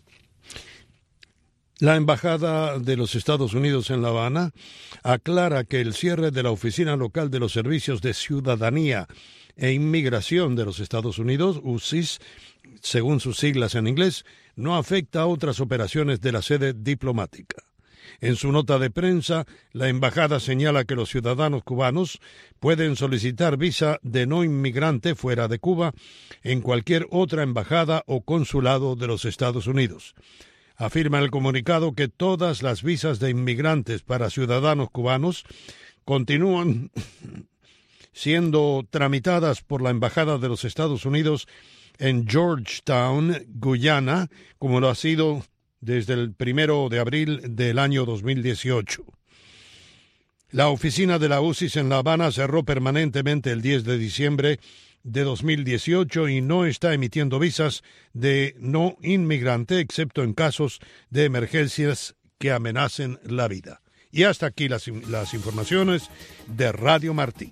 La Embajada de los Estados Unidos en La Habana aclara que el cierre de la Oficina Local de los Servicios de Ciudadanía e Inmigración de los Estados Unidos, U S I S, según sus siglas en inglés, no afecta a otras operaciones de la sede diplomática. En su nota de prensa, la embajada señala que los ciudadanos cubanos pueden solicitar visa de no inmigrante fuera de Cuba en cualquier otra embajada o consulado de los Estados Unidos. Afirma el comunicado que todas las visas de inmigrantes para ciudadanos cubanos continúan siendo tramitadas por la Embajada de los Estados Unidos en Georgetown, Guyana, como lo ha sido desde el primero de abril del año dos mil dieciocho. La oficina de la U S I S en La Habana cerró permanentemente el diez de diciembre de dos mil dieciocho y no está emitiendo visas de no inmigrante, excepto en casos de emergencias que amenacen la vida. Y hasta aquí las, las informaciones de Radio Martí.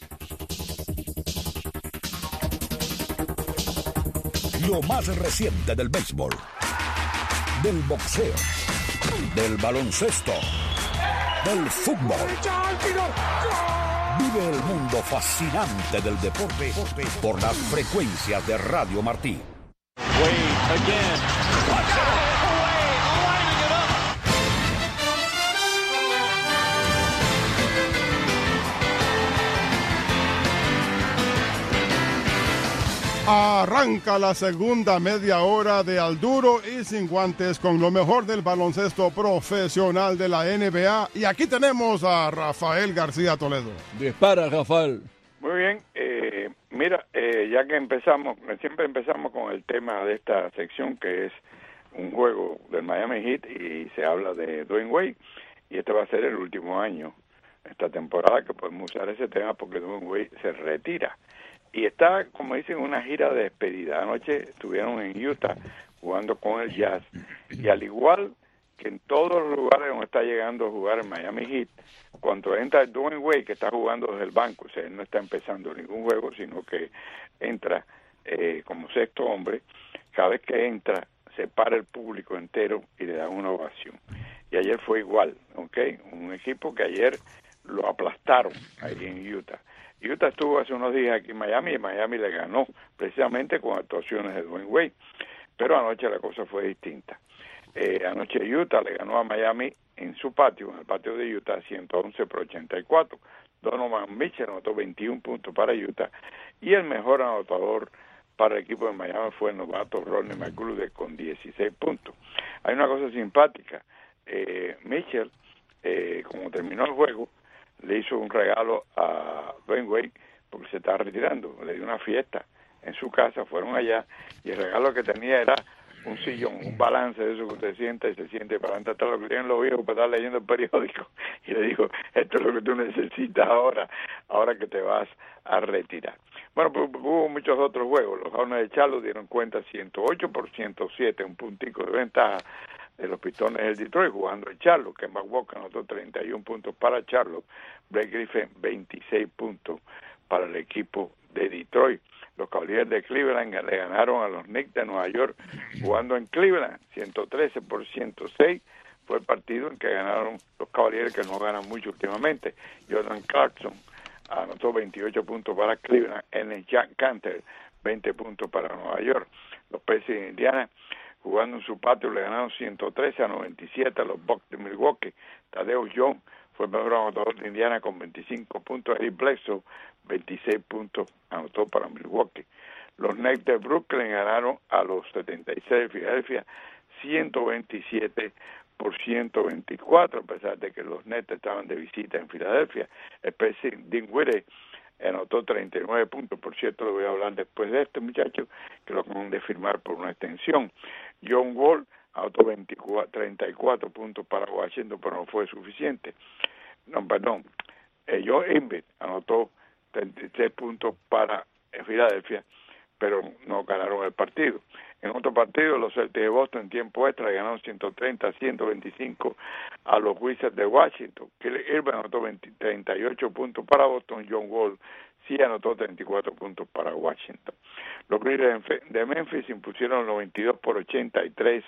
Lo más reciente del béisbol, del boxeo, del baloncesto, del fútbol. Vive el mundo fascinante del deporte por las frecuencias de Radio Martí.
Arranca la segunda media hora de Al Duro y Sin Guantes con lo mejor del baloncesto profesional de la N B A. Y aquí tenemos a Rafael García Toledo.
Dispara, Rafael.
Muy bien. Eh, mira, eh, ya que empezamos, siempre empezamos con el tema de esta sección, que es un juego del Miami Heat, y se habla de Dwayne Wade, y este va a ser el último año, esta temporada, que podemos usar ese tema porque Dwayne Wade se retira. Y está, como dicen, una gira de despedida. Anoche estuvieron en Utah jugando con el Jazz. Y al igual que en todos los lugares donde está llegando a jugar el Miami Heat, cuando entra el Dwayne Wade, que está jugando desde el banco, o sea, él no está empezando ningún juego, sino que entra eh, como sexto hombre, cada vez que entra, se para el público entero y le dan una ovación. Y ayer fue igual, ¿ok? Un equipo que ayer lo aplastaron ahí en Utah. Utah estuvo hace unos días aquí en Miami y Miami le ganó precisamente con actuaciones de Dwayne Wade, pero anoche la cosa fue distinta. Eh, anoche Utah le ganó a Miami en su patio, en el patio de Utah, ciento once por ochenta y cuatro. Donovan Mitchell anotó veintiún puntos para Utah y el mejor anotador para el equipo de Miami fue el novato Rodney McGruder con dieciséis puntos. Hay una cosa simpática, eh, Mitchell, eh, como terminó el juego, le hizo un regalo a Dwayne Wade porque se estaba retirando, le dio una fiesta en su casa, fueron allá y el regalo que tenía era un sillón, un balance de eso que usted sienta y se siente para adelante hasta lo que tienen los viejos para estar leyendo el periódico, y le dijo, esto es lo que tú necesitas ahora, ahora que te vas a retirar. Bueno, pues hubo muchos otros juegos. Los Hornets de Charlotte dieron cuenta ciento ocho por ciento siete, un puntico de ventaja de los Pistones del Detroit jugando en Charlotte. Kemba Walker anotó treinta y uno puntos para Charlotte, Blake Griffin veintiséis puntos para el equipo de Detroit. Los Cavaliers de Cleveland le ganaron a los Knicks de Nueva York jugando en Cleveland, ciento trece por ciento seis. Fue el partido en que ganaron los Cavaliers, que no ganan mucho últimamente. Jordan Clarkson anotó veintiocho puntos para Cleveland, en Jack Canter veinte puntos para Nueva York. Los Pacers de Indiana jugando en su patio le ganaron ciento trece a noventa y siete a los Bucks de Milwaukee. Tadeusz Young fue el mejor anotador de Indiana con veinticinco puntos. Eric Bledsoe veintiséis puntos anotó para Milwaukee. Los Nets de Brooklyn ganaron a los setenta y seis de Filadelfia ciento veintisiete por ciento veinticuatro, a pesar de que los Nets estaban de visita en Filadelfia. El P C Dinwiddie anotó treinta y nueve puntos, por cierto, le voy a hablar después de este muchacho, que lo acaban de firmar por una extensión. John Wall anotó veinticuatro, treinta y cuatro puntos para Washington, pero no fue suficiente. No, perdón, eh, Joe Embiid anotó treinta y tres puntos para Filadelfia, pero no ganaron el partido. En otro partido, los Celtics de Boston en tiempo extra ganaron ciento treinta a ciento veinticinco a los Wizards de Washington. Kelly Irving anotó veinte, treinta y ocho puntos para Boston. John Wall sí anotó treinta y cuatro puntos para Washington. Los Grizzlies de Memphis impusieron noventa y dos por ochenta y tres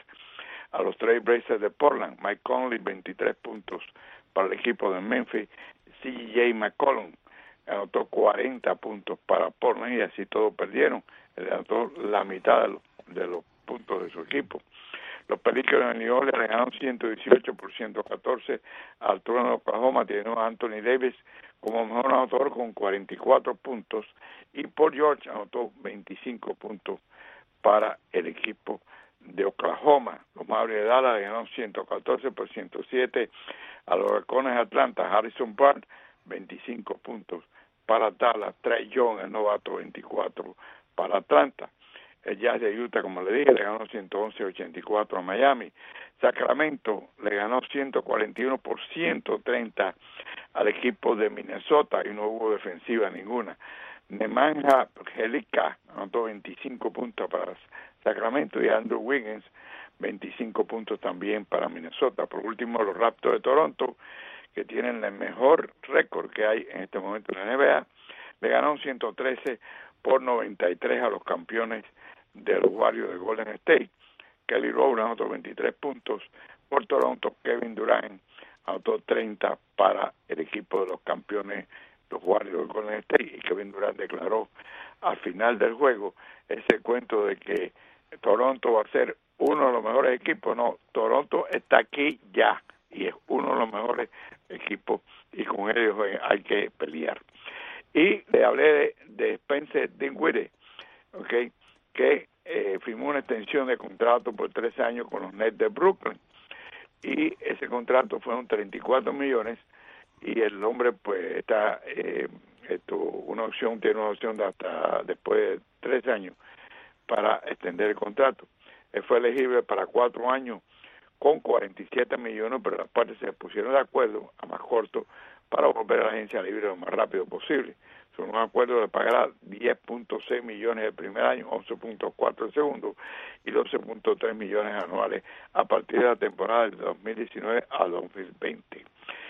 a los Trail Blazers de Portland. Mike Conley, veintitrés puntos para el equipo de Memphis. C J McCollum anotó cuarenta puntos para Portland y así todos perdieron. Él anotó la mitad de los, de los puntos de su equipo. Los Pelicans de New Orleans le ganaron ciento dieciocho por ciento catorce al Trueno de Oklahoma. Tiene a Anthony Davis como mejor anotador con cuarenta y cuatro puntos y Paul George anotó veinticinco puntos para el equipo de Oklahoma. Los Mavericks de Dallas le ganaron ciento catorce por ciento siete a los Halcones de Atlanta. Harrison Barnes, veinticinco puntos para Dallas. Trae Young, el novato, veinticuatro para Atlanta. El Jazz de Utah, como le dije, le ganó ciento once a ochenta y cuatro a Miami. Sacramento le ganó ciento cuarenta y uno por ciento treinta al equipo de Minnesota y no hubo defensiva ninguna. Nemanja Bjelica anotó veinticinco puntos para Sacramento y Andrew Wiggins veinticinco puntos también para Minnesota. Por último, los Raptors de Toronto, que tienen el mejor récord que hay en este momento en la N B A, le ganaron ciento trece por noventa y tres a los campeones de los Warriors de Golden State. Kelly Rowland anotó veintitrés puntos por Toronto. Kevin Durant anotó treinta para el equipo de los campeones, los Warriors de Golden State, y Kevin Durant declaró al final del juego ese cuento de que Toronto va a ser uno de los mejores equipos. No, Toronto está aquí ya y es uno de los mejores equipos y con ellos hay que pelear. Y le hablé de, de Spencer Dinwiddie, okay, que eh, firmó una extensión de contrato por tres años con los Nets de Brooklyn, y ese contrato fueron treinta y cuatro millones, y el hombre pues está eh, esto, una opción, tiene una opción de hasta después de tres años para extender el contrato. Él fue elegible para cuatro años con cuarenta y siete millones, pero las partes se pusieron de acuerdo a más corto para volver a la agencia libre lo más rápido posible. Son un acuerdo de pagar diez punto seis millones el primer año, once punto cuatro el segundo y doce punto tres millones anuales a partir de la temporada del dos mil diecinueve a dos mil veinte.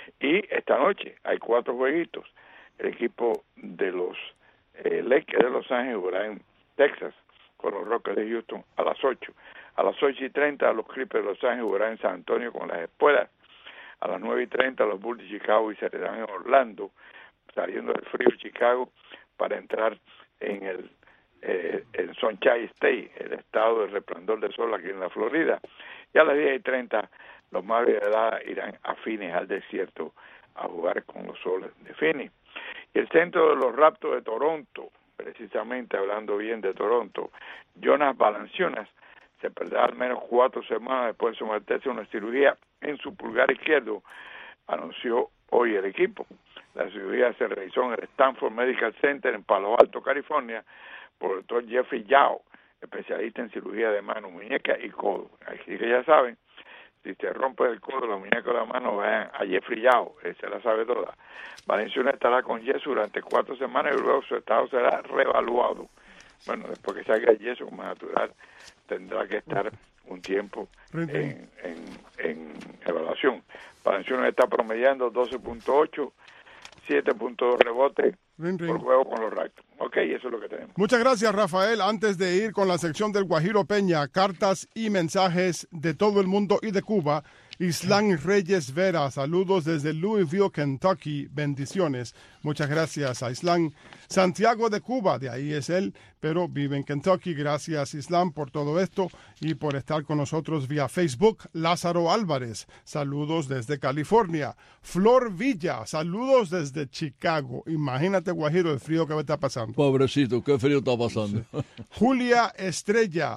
Y esta noche hay cuatro jueguitos. El equipo de los eh, Lakers de Los Ángeles jugará en Texas con los Rockets de Houston a las ocho. A las ocho y treinta los Clippers de Los Ángeles jugarán en San Antonio con las Espuelas. A las nueve y treinta los Bulls de Chicago y se serán en Orlando, saliendo del frío de Chicago para entrar en el, eh, el Sunshine State, el estado del resplandor del sol aquí en la Florida. Y a las diez y treinta los Mavericks de Dallas irán a Phoenix, al desierto, a jugar con los Soles de Phoenix. Y el centro de los Raptors de Toronto, precisamente hablando bien de Toronto, Jonas Valanciunas, se perderá al menos cuatro semanas después de someterse a una cirugía en su pulgar izquierdo, anunció hoy el equipo. La cirugía se realizó en el Stanford Medical Center en Palo Alto, California, por el doctor Jeffrey Yao, especialista en cirugía de mano, muñeca y codo. Así que ya saben, si se rompe el codo, la muñeca o la mano, vayan a Jeffrey Yao, él se la sabe toda. Valanciunas estará con yeso durante cuatro semanas y luego su estado será reevaluado. Bueno, después que salga el yeso como natural, tendrá que estar un tiempo en, en, en evaluación. Valanciunas está promediando doce punto ocho, siete punto dos rebotes ring, ring. por juego con los Raptors. Ok, eso es lo que tenemos.
Muchas gracias, Rafael. Antes de ir con la sección del Guajiro Peña, cartas y mensajes de todo el mundo y de Cuba, Islán Reyes Vera, saludos desde Louisville, Kentucky, bendiciones. Muchas gracias a Islán. Santiago de Cuba, de ahí es él, pero vive en Kentucky. Gracias, Islán, por todo esto y por estar con nosotros vía Facebook. Lázaro Álvarez, saludos desde California. Flor Villa, saludos desde Chicago. Imagínate, Guajiro, el frío que me está pasando.
Pobrecito, qué frío está pasando.
Julia Estrella,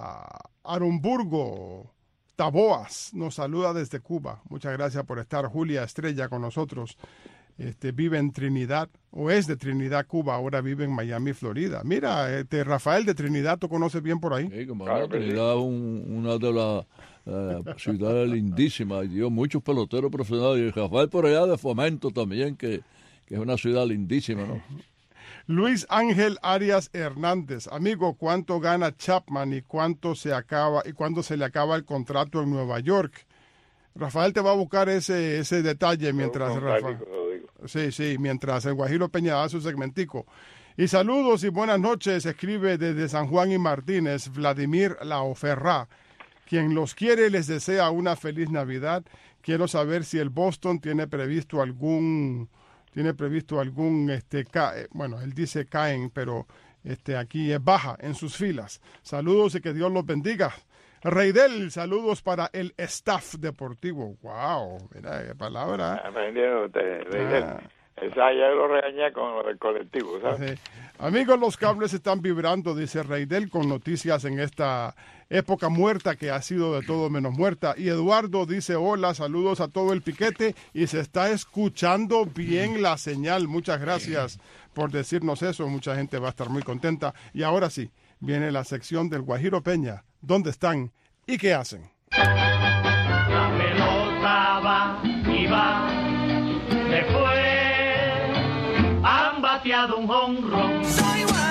Arumburgo, Taboas, nos saluda desde Cuba. Muchas gracias por estar, Julia Estrella, con nosotros. Este, vive en Trinidad, o es de Trinidad, Cuba, ahora vive en Miami, Florida. Mira, este, Rafael de Trinidad, ¿tú conoces bien por ahí?
Sí, como claro, Trinidad es un, una de las uh, ciudades lindísimas, y dio muchos peloteros profesionales, y Rafael por allá de Fomento también, que, que es una ciudad lindísima, ¿no?
Luis Ángel Arias Hernández, amigo, ¿cuánto gana Chapman y cuánto se acaba y cuándo se le acaba el contrato en Nueva York? Rafael te va a buscar ese ese detalle mientras Rafael, sí, sí, mientras el Guajiro Peña da su segmentico. Y saludos y buenas noches, escribe desde San Juan y Martínez Vladimir Laoferrá, quien los quiere les desea una feliz Navidad. Quiero saber si el Boston tiene previsto algún tiene previsto algún este ca, bueno, él dice caen, pero este aquí es baja en sus filas. Saludos y que Dios los bendiga. Reidel, saludos para el staff deportivo. Wow, mira qué palabra.
Aprendiendo usted, Reidel. Ah. Esa ya lo regañé con el colectivo, ¿sabes?
Sí. Amigos, los cables están vibrando, dice Reidel, con noticias en esta época muerta que ha sido de todo menos muerta. Y Eduardo dice, hola, saludos a todo el piquete y se está escuchando bien la señal. Muchas gracias por decirnos eso. Mucha gente va a estar muy contenta. Y ahora sí, viene la sección del Guajiro Peña. ¿Dónde están y qué hacen?
La pelota va y va, después han bateado un jonrón.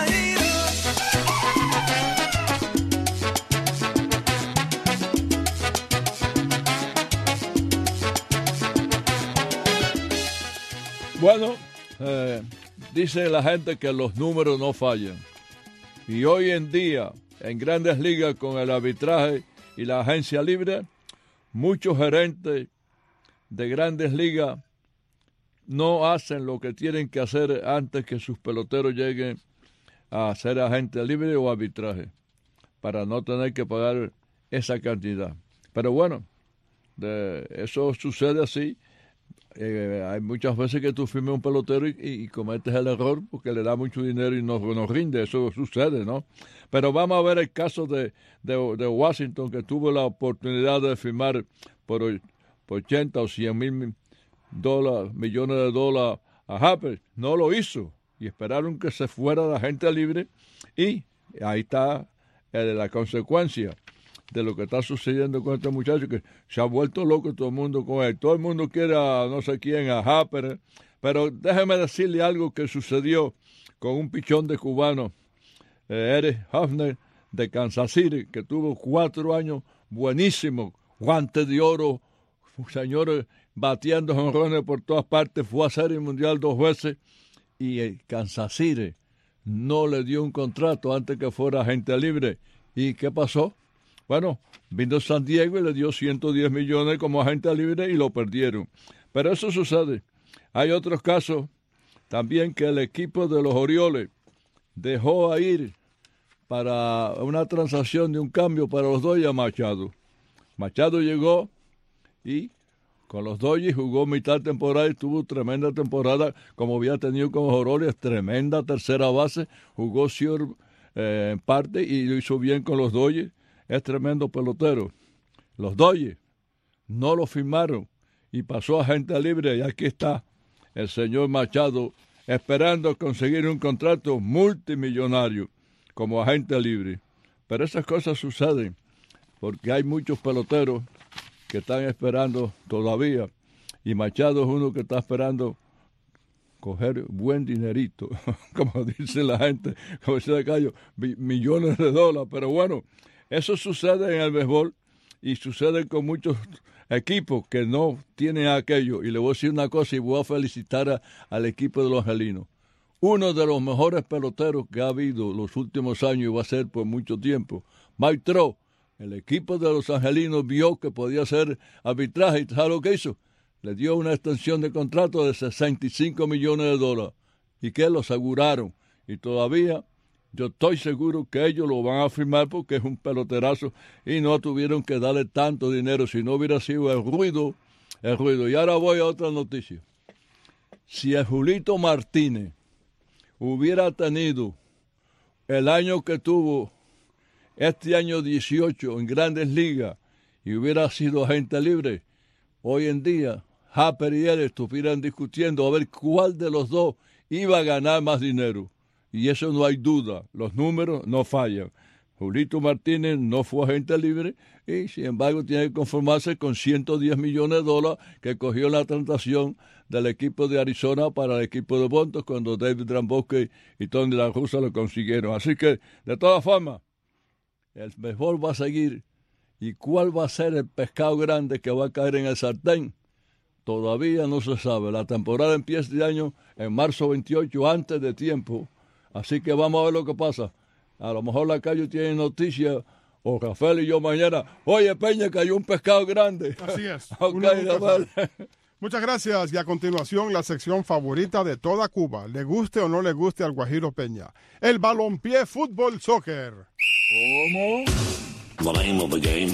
Bueno, eh, dice la gente que los números no fallan. Y hoy en día, en Grandes Ligas, con el arbitraje y la agencia libre, muchos gerentes de Grandes Ligas no hacen lo que tienen que hacer antes que sus peloteros lleguen a ser agente libre o arbitraje, para no tener que pagar esa cantidad. Pero bueno, de, eso sucede así. Eh, hay muchas veces que tú firmes un pelotero y, y, y cometes el error porque le da mucho dinero y no, no rinde. Eso sucede, ¿no? Pero vamos a ver el caso de, de, de Washington, que tuvo la oportunidad de firmar por, por ochenta o cien mil dólares, millones de dólares a Harper. No lo hizo y esperaron que se fuera la gente libre, y ahí está eh, la consecuencia de lo que está sucediendo con este muchacho, que se ha vuelto loco todo el mundo con él. Todo el mundo quiere a no sé quién, a Harper. Pero déjeme decirle algo que sucedió con un pichón de cubano, eh, Eric Hofner, de Kansas City, que tuvo cuatro años buenísimos, guante de oro, señores, bateando jonrones por todas partes, fue a Serie Mundial dos veces, y el Kansas City no le dio un contrato antes que fuera agente libre. ¿Y qué pasó? Bueno, vino San Diego y le dio ciento diez millones como agente libre y lo perdieron. Pero eso sucede. Hay otros casos también que el equipo de los Orioles dejó a ir para una transacción de un cambio para los Dodgers a Machado. Machado llegó y con los Dodgers jugó mitad temporada y tuvo tremenda temporada, como había tenido con los Orioles, tremenda tercera base, jugó eh, en parte y lo hizo bien con los Dodgers. Es tremendo pelotero. Los Dodgers no lo firmaron y pasó a agente libre, y aquí está el señor Machado esperando conseguir un contrato multimillonario como agente libre. Pero esas cosas suceden porque hay muchos peloteros que están esperando todavía, y Machado es uno que está esperando coger buen dinerito, como dice la gente, como dice el gallo, millones de dólares. Pero bueno, eso sucede en el béisbol y sucede con muchos equipos que no tienen aquello. Y le voy a decir una cosa y voy a felicitar a, al equipo de los angelinos. Uno de los mejores peloteros que ha habido los últimos años y va a ser por mucho tiempo, Mike Trout. El equipo de los angelinos vio que podía hacer arbitraje y ¿sabe lo que hizo? Le dio una extensión de contrato de sesenta y cinco millones de dólares y que lo aseguraron. Y todavía yo estoy seguro que ellos lo van a firmar porque es un peloterazo y no tuvieron que darle tanto dinero. Si no hubiera sido el ruido, el ruido. Y ahora voy a otra noticia. Si el Julito Martínez hubiera tenido el año que tuvo este año dieciocho en Grandes Ligas y hubiera sido agente libre, hoy en día Harper y él estuvieran discutiendo a ver cuál de los dos iba a ganar más dinero. Y eso no hay duda, los números no fallan. Julito Martínez no fue agente libre y sin embargo tiene que conformarse con ciento diez millones de dólares que cogió la transacción del equipo de Arizona para el equipo de Bontos cuando David Drambowski y Tony La Russa lo consiguieron. Así que, de todas formas, el béisbol va a seguir. ¿Y cuál va a ser el pescado grande que va a caer en el sartén? Todavía no se sabe. La temporada empieza este año en marzo veintiocho, antes de tiempo. Así que vamos a ver lo que pasa. A lo mejor la calle tiene noticias, o Rafael y yo mañana. Oye, Peña, cayó un pescado grande.
Así es.
Okay,
muchas gracias. Y a continuación, la sección favorita de toda Cuba. Le guste o no le guste al Guajiro Peña. El balompié fútbol soccer.
¿Cómo?
The name of the game.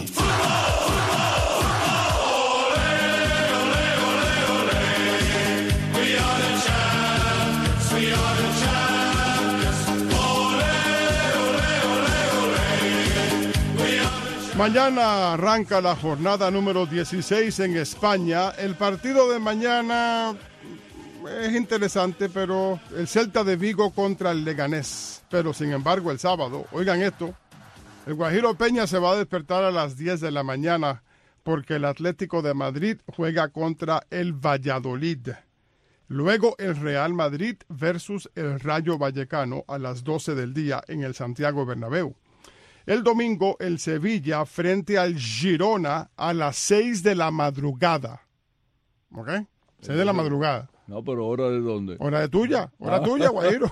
Mañana arranca la jornada número dieciséis en España. El partido de mañana es interesante, pero el Celta de Vigo contra el Leganés. Pero sin embargo el sábado, oigan esto, el Guajiro Peña se va a despertar a las diez de la mañana porque el Atlético de Madrid juega contra el Valladolid. Luego el Real Madrid versus el Rayo Vallecano a las doce del día en el Santiago Bernabéu. El domingo, el Sevilla frente al Girona a las seis de la madrugada. ¿Ok? seis de la madrugada.
No, pero ¿hora de dónde?
Hora de tuya, hora
Ah.
tuya, Guajiro.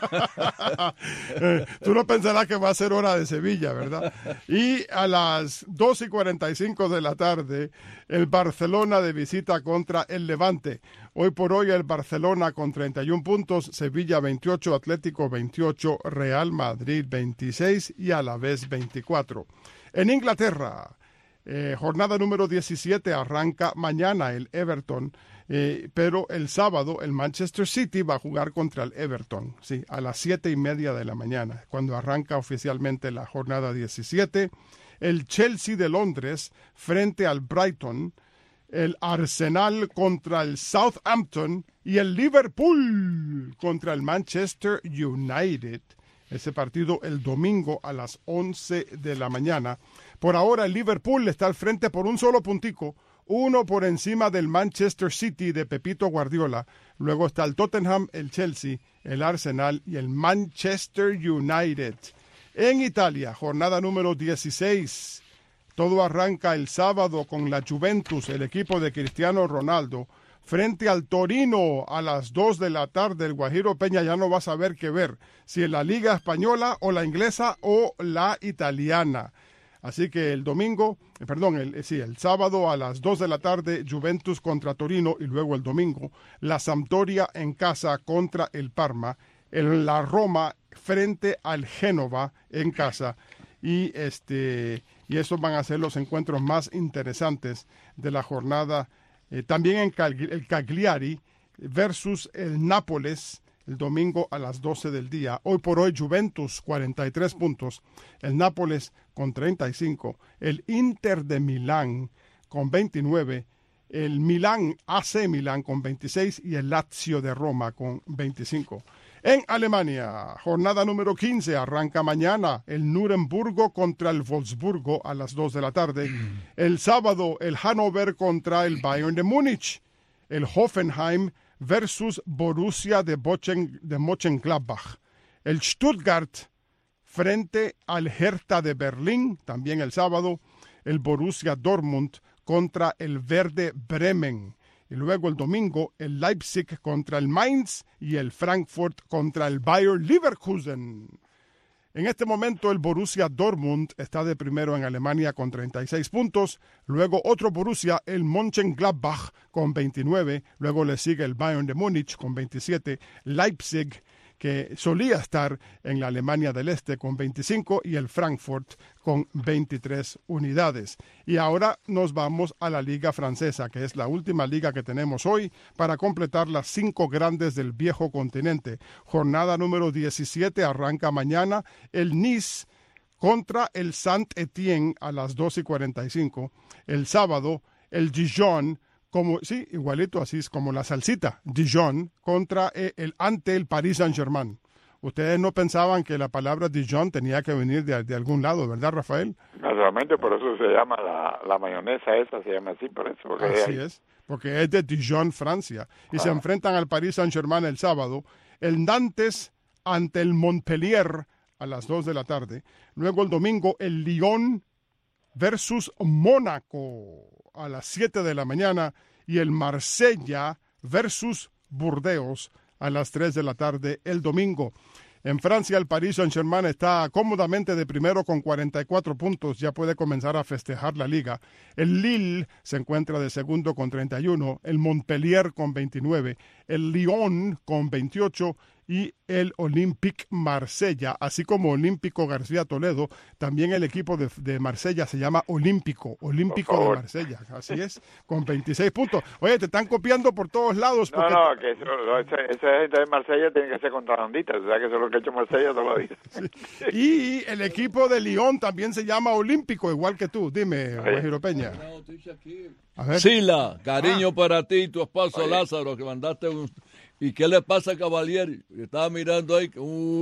Eh, Tú no pensarás que va a ser hora de Sevilla, ¿verdad? Y a las dos y cuarenta y cinco de la tarde, el Barcelona de visita contra el Levante. Hoy por hoy el Barcelona con treinta y uno puntos, Sevilla veintiocho, Atlético veintiocho, Real Madrid veintiséis y Alavés veinticuatro. En Inglaterra, eh, jornada número diecisiete arranca mañana el Everton. Eh, pero el sábado el Manchester City va a jugar contra el Everton, sí, a las siete y media de la mañana, cuando arranca oficialmente la jornada diecisiete. El Chelsea de Londres frente al Brighton, el Arsenal contra el Southampton y el Liverpool contra el Manchester United. Ese partido el domingo a las once de la mañana. Por ahora el Liverpool está al frente por un solo puntico, uno por encima del Manchester City de Pepito Guardiola. Luego está el Tottenham, el Chelsea, el Arsenal y el Manchester United. En Italia, jornada número dieciséis. Todo arranca el sábado con la Juventus, el equipo de Cristiano Ronaldo, frente al Torino a las dos de la tarde. El Guajiro Peña ya no va a saber qué ver, si en la Liga Española o la inglesa o la italiana. Así que el domingo, eh, perdón, el, sí, el sábado a las dos de la tarde, Juventus contra Torino, y luego el domingo, la Sampdoria en casa contra el Parma, el, la Roma frente al Génova en casa, y este y esos van a ser los encuentros más interesantes de la jornada. Eh, también en Cagli- el Cagliari versus el Nápoles, el domingo a las doce del día. Hoy por hoy Juventus cuarenta y tres puntos, el Nápoles con treinta y cinco, el Inter de Milán con veintinueve, el Milán A C Milán con veintiséis y el Lazio de Roma con veinticinco. En Alemania, jornada número quince, arranca mañana el Nuremburgo contra el Wolfsburgo a las dos de la tarde. El sábado el Hannover contra el Bayern de Múnich, el Hoffenheim versus Borussia de, Bochen, de Mönchengladbach. El Stuttgart frente al Hertha de Berlín, también el sábado. El Borussia Dortmund contra el Werder Bremen. Y luego el domingo el Leipzig contra el Mainz y el Frankfurt contra el Bayer Leverkusen. En este momento el Borussia Dortmund está de primero en Alemania con treinta y seis puntos, luego otro Borussia, el Mönchengladbach con veintinueve, luego le sigue el Bayern de Múnich con veintisiete, Leipzig, que solía estar en la Alemania del Este con veinticinco, y el Frankfurt con veintitrés unidades. Y ahora nos vamos a la Liga Francesa, que es la última liga que tenemos hoy para completar las cinco grandes del viejo continente. Jornada número diecisiete arranca mañana el Nice contra el Saint-Étienne a las dos y cuarenta y cinco. El sábado el Dijon, como, sí, igualito así es como la salsita, Dijon contra eh, el ante el Paris Saint-Germain. Ustedes no pensaban que la palabra Dijon tenía que venir de, de algún lado, ¿verdad, Rafael?
Naturalmente, por eso se llama la, la mayonesa esa, se llama así, por eso. Porque
Así
hay-
es, porque es de Dijon, Francia. Y se enfrentan al Paris Saint-Germain el sábado. El Nantes ante el Montpellier a las dos de la tarde. Luego el domingo el Lyon versus Mónaco a las siete de la mañana. Y el Marsella versus Burdeos a las tres de la tarde el domingo. En Francia, el Paris Saint-Germain está cómodamente de primero con cuarenta y cuatro puntos. Ya puede comenzar a festejar la liga. El Lille se encuentra de segundo con treinta y uno. El Montpellier con veintinueve. El Lyon con veintiocho. Y el Olympique Marsella, así como Olímpico García Toledo, también el equipo de, de Marsella se llama Olímpico, Olímpico de Marsella, así es, con veintiséis puntos. Oye, te están copiando por todos lados.
No,
porque
no, que eso, no, esa, esa gente de Marsella tiene que ser contrabandista, o sea que eso es lo que ha hecho Marsella toda la vida.
Y el equipo de Lyon también se llama Olímpico, igual que tú. Dime, Guajiro Peña. A ver.
Sila, cariño
Ah.
para ti y tu esposo
Oye.
Lázaro, que mandaste un... ¿Y qué le pasa a Cavalieri? Estaba mirando ahí, que,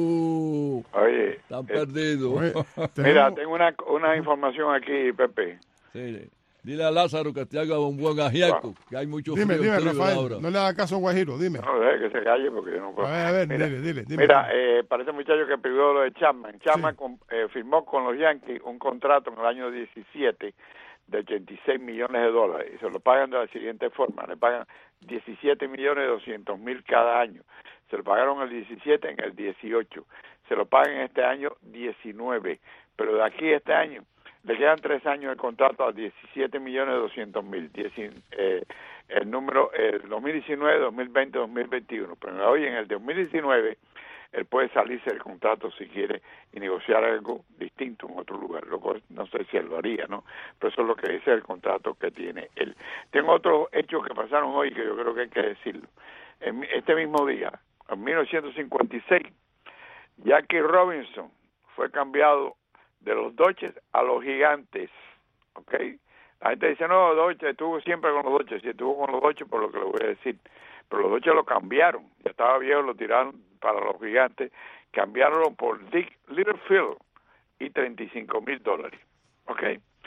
uh,
Oye,
están
eh,
perdidos.
Oye,
mira,
tenemos-
tengo una, una información aquí, Pepe.
Sí, Dile a Lázaro que te haga un buen ajiaco, que hay mucho
Dime,
frío
dime,
en
Rafael,
ahora.
no le haga caso a Guajiro, dime.
No, deje que se calle porque yo no puedo.
A ver, a ver,
mira,
dile, dile, dime.
Mira, eh, parece muchacho que pidió lo de Chapman. Chapman con, eh, firmó con los Yankees un contrato en el año diecisiete de ochenta y seis millones de dólares y se lo pagan de la siguiente forma. Le pagan diecisiete millones doscientos mil cada año. Se lo pagaron el diecisiete, en el dieciocho. Se lo pagan este año diecinueve. Pero de aquí a este año le quedan tres años de contrato a diecisiete millones doscientos mil. Eh, el número, el dos mil diecinueve, dos mil veinte, dos mil veintiuno. Pero hoy en el dos mil diecinueve él puede salirse del contrato si quiere y negociar algo distinto en otro lugar. Luego, no sé si él lo haría, ¿no? Pero eso es lo que dice el contrato que tiene él. Tengo otros hechos que pasaron hoy que yo creo que hay que decirlo. En este mismo día, en mil novecientos cincuenta y seis, Jackie Robinson fue cambiado de los Dodgers a los Gigantes, ¿ok? La gente dice, no, Dodgers estuvo siempre con los Dodgers, sí, estuvo con los Dodgers por lo que le voy a decir, pero los Dodgers lo cambiaron, ya estaba viejo, lo tiraron para los Gigantes, cambiaronlo por Dick Littlefield y treinta y cinco mil dólares, ¿ok?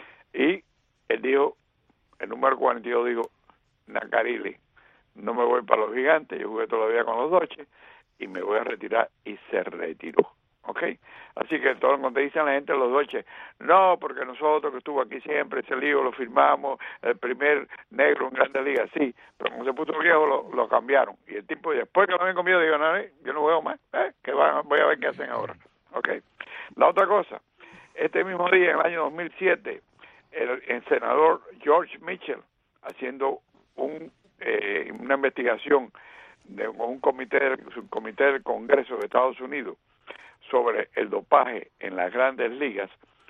Y él dijo, el número cuarenta y dos dijo, Nacarile, no me voy para los Gigantes, yo jugué todavía con los Dodgers y me voy a retirar, y se retiró. ¿Ok? Así que todo lo que dicen la gente de los Dodgers, no, porque nosotros que estuvo aquí siempre, ese lío lo firmamos, el primer negro en Grandes Ligas, sí, pero cuando se puso viejo lo, lo cambiaron. Y el tipo, después que lo habían comido, digo, no, yo no veo más, ¿eh? Que van, voy a ver qué hacen ahora. ¿Ok? La otra cosa, este mismo día, en el año dos mil siete, el, el senador George Mitchell, haciendo un, eh, una investigación de un comité, un comité del Congreso de Estados Unidos, sobre el dopaje en las Grandes Ligas,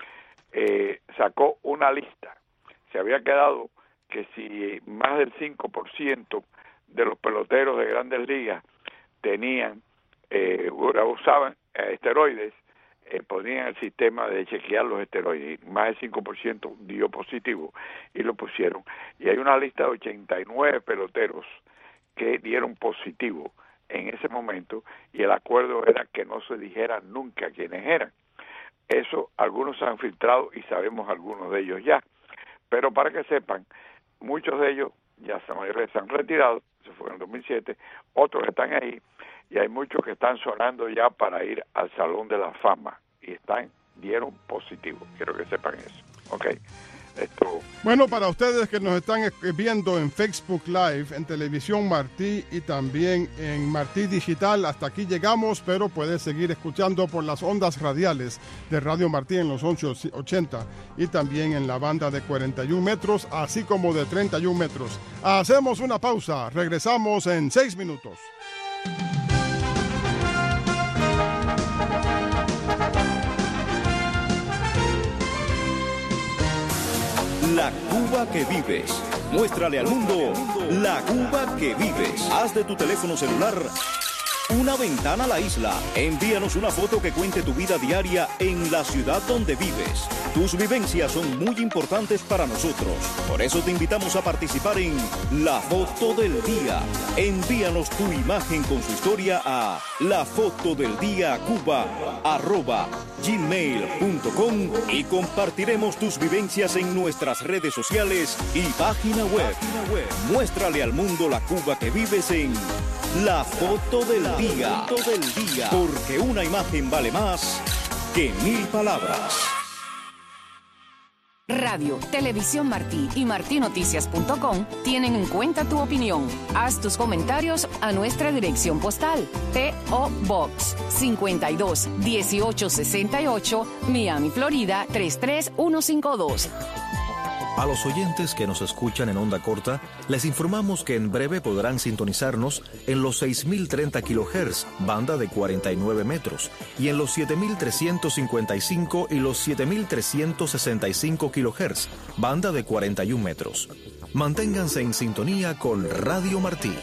eh, sacó una lista. Se había quedado que si más del cinco por ciento de los peloteros de Grandes Ligas tenían, eh, usaban esteroides, eh, ponían el sistema de chequear los esteroides. Y más del cinco por ciento dio positivo y lo pusieron. Y hay una lista de ochenta y nueve peloteros que dieron positivo en ese momento, y el acuerdo era que no se dijera nunca quiénes eran. Eso algunos se han filtrado y sabemos algunos de ellos ya, pero para que sepan, muchos de ellos ya se han retirado, se fue en el dos mil siete, otros están ahí, y hay muchos que están sonando ya para ir al Salón de la Fama, y están, dieron positivo, quiero que sepan eso, ¿ok? Esto.
Bueno, para ustedes que nos están viendo en Facebook Live, en Televisión Martí y también en Martí Digital, hasta aquí llegamos, pero puedes seguir escuchando por las ondas radiales de Radio Martí en los once ochenta y también en la banda de cuarenta y uno metros, así como de treinta y uno metros. Hacemos una pausa, regresamos en seis minutos.
La Cuba que vives. Muéstrale al mundo la Cuba que vives. Haz de tu teléfono celular una ventana a la isla. Envíanos una foto que cuente tu vida diaria en la ciudad donde vives. Tus vivencias son muy importantes para nosotros. Por eso te invitamos a participar en La Foto del Día. Envíanos tu imagen con su historia a la foto del día cuba arroba gmail punto com y compartiremos tus vivencias en nuestras redes sociales y página web. Muéstrale al mundo la Cuba que vives en La Foto del Día. Porque una imagen vale más que mil palabras.
Radio, Televisión Martí y martí noticias punto com tienen en cuenta tu opinión. Haz tus comentarios a nuestra dirección postal. P O Box cincuenta y dos dieciocho sesenta y ocho, Miami, Florida tres tres uno cinco dos.
A los oyentes que nos escuchan en onda corta, les informamos que en breve podrán sintonizarnos en los seis mil treinta kilohertz, banda de cuarenta y nueve metros, y en los siete mil trescientos cincuenta y cinco y los siete mil trescientos sesenta y cinco kilohertz, banda de cuarenta y uno metros. Manténganse en sintonía con Radio Martí.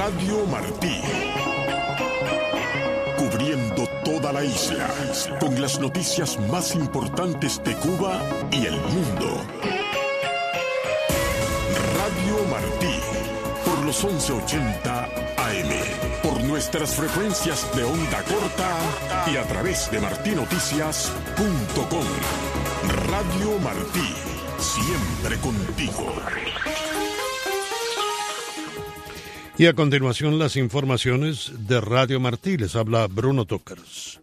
Radio Martí. Cubriendo toda la isla, con las noticias más importantes de Cuba y el mundo. Radio Martí, por los once ochenta A M, por nuestras frecuencias de onda corta y a través de martinoticias punto com. Radio Martí, siempre contigo.
Y a continuación las informaciones de Radio Martí. Les habla Bruno Tokers.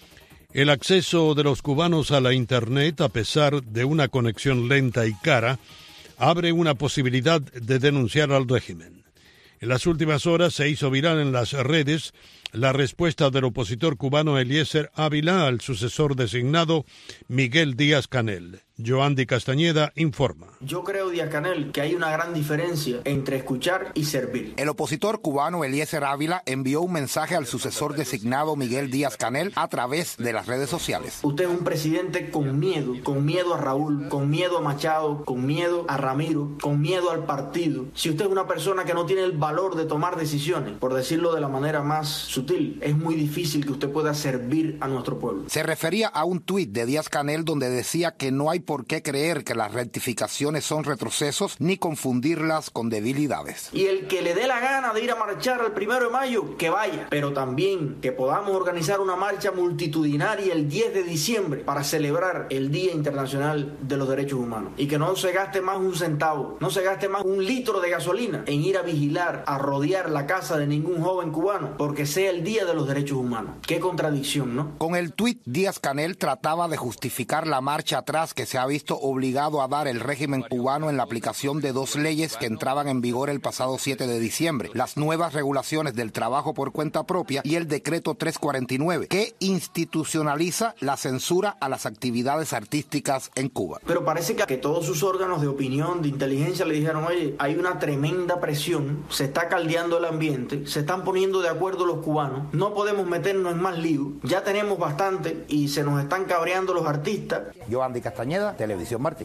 El acceso de los cubanos a la Internet, a pesar de una conexión lenta y cara, abre una posibilidad de denunciar al régimen. En las últimas horas se hizo viral en las redes la respuesta del opositor cubano Eliezer Ávila al sucesor designado Miguel Díaz-Canel. Joandy Castañeda informa.
Yo creo, Díaz-Canel, que hay una gran diferencia entre escuchar y servir.
El opositor cubano Eliezer Ávila envió un mensaje al sucesor designado Miguel Díaz-Canel a través de las redes sociales.
Usted es un presidente con miedo, con miedo a Raúl, con miedo a Machado, con miedo a Ramiro, con miedo al partido. Si usted es una persona que no tiene el valor de tomar decisiones, por decirlo de la manera más sutil, es muy difícil que usted pueda servir a nuestro pueblo.
Se refería a un tuit de Díaz-Canel donde decía que no hay por qué creer que las rectificaciones son retrocesos ni confundirlas con debilidades.
Y el que le dé la gana de ir a marchar el primero de mayo, que vaya, pero también que podamos organizar una marcha multitudinaria el diez de diciembre para celebrar el Día Internacional de los Derechos Humanos. Y que no se gaste más un centavo, no se gaste más un litro de gasolina en ir a vigilar, a rodear la casa de ningún joven cubano, porque sea el Día de los Derechos Humanos. Qué contradicción, ¿no?
Con el tuit, Díaz-Canel trataba de justificar la marcha atrás que se ha visto obligado a dar el régimen cubano en la aplicación de dos leyes que entraban en vigor el pasado siete de diciembre, las nuevas regulaciones del trabajo por cuenta propia y el decreto trescientos cuarenta y nueve, que institucionaliza la censura a las actividades artísticas en Cuba.
Pero parece que, que todos sus órganos de opinión, de inteligencia, le dijeron, oye, hay una tremenda presión, se está caldeando el ambiente, se están poniendo de acuerdo los cubanos, no podemos meternos en más lío, ya tenemos bastante y se nos están cabreando los artistas.
Joandy Castañeda, Televisión Martí.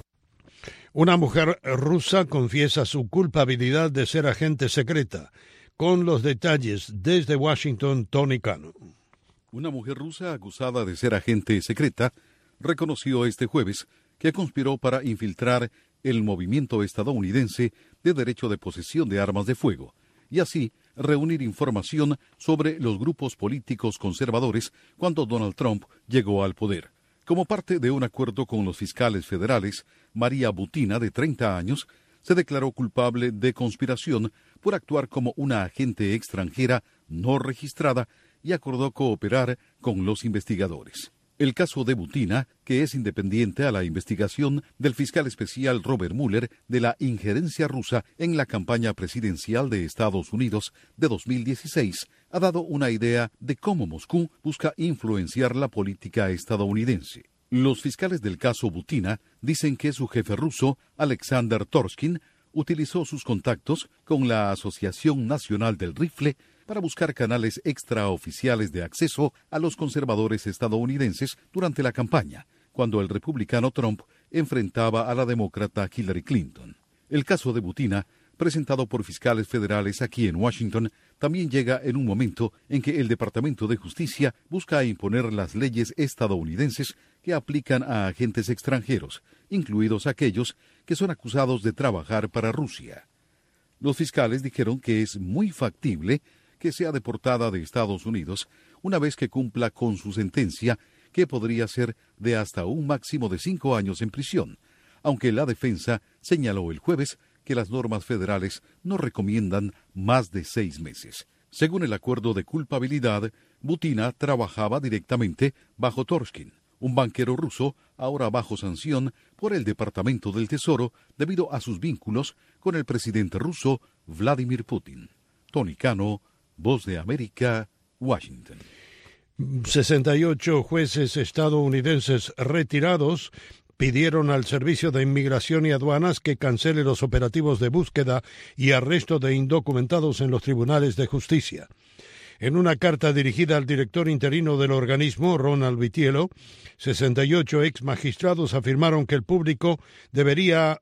Una mujer rusa confiesa su culpabilidad de ser agente secreta. Con los detalles desde Washington, Tony Cano.
Una mujer rusa acusada de ser agente secreta reconoció este jueves que conspiró para infiltrar el movimiento estadounidense de derecho de posesión de armas de fuego y así reunir información sobre los grupos políticos conservadores cuando Donald Trump llegó al poder. Como parte de un acuerdo con los fiscales federales, María Butina, de treinta años, se declaró culpable de conspiración por actuar como una agente extranjera no registrada y acordó cooperar con los investigadores. El caso de Butina, que es independiente a la investigación del fiscal especial Robert Mueller de la injerencia rusa en la campaña presidencial de Estados Unidos de dos mil dieciséis, ha dado una idea de cómo Moscú busca influenciar la política estadounidense. Los fiscales del caso Butina dicen que su jefe ruso, Alexander Torskin, utilizó sus contactos con la Asociación Nacional del Rifle para buscar canales extraoficiales de acceso a los conservadores estadounidenses durante la campaña, cuando el republicano Trump enfrentaba a la demócrata Hillary Clinton. El caso de Butina, presentado por fiscales federales aquí en Washington, también llega en un momento en que el Departamento de Justicia busca imponer las leyes estadounidenses que aplican a agentes extranjeros, incluidos aquellos que son acusados de trabajar para Rusia. Los fiscales dijeron que es muy factible que sea deportada de Estados Unidos una vez que cumpla con su sentencia, que podría ser de hasta un máximo de cinco años en prisión, aunque la defensa señaló el jueves que las normas federales no recomiendan más de seis meses. Según el acuerdo de culpabilidad, Butina trabajaba directamente bajo Torskin, un banquero ruso ahora bajo sanción por el Departamento del Tesoro debido a sus vínculos con el presidente ruso Vladimir Putin. Tony Cano, Voz de América, Washington.
sesenta y ocho jueces estadounidenses retirados pidieron al Servicio de Inmigración y Aduanas que cancele los operativos de búsqueda y arresto de indocumentados en los tribunales de justicia. En una carta dirigida al director interino del organismo, Ronald Vitiello, sesenta y ocho ex magistrados afirmaron que el público debería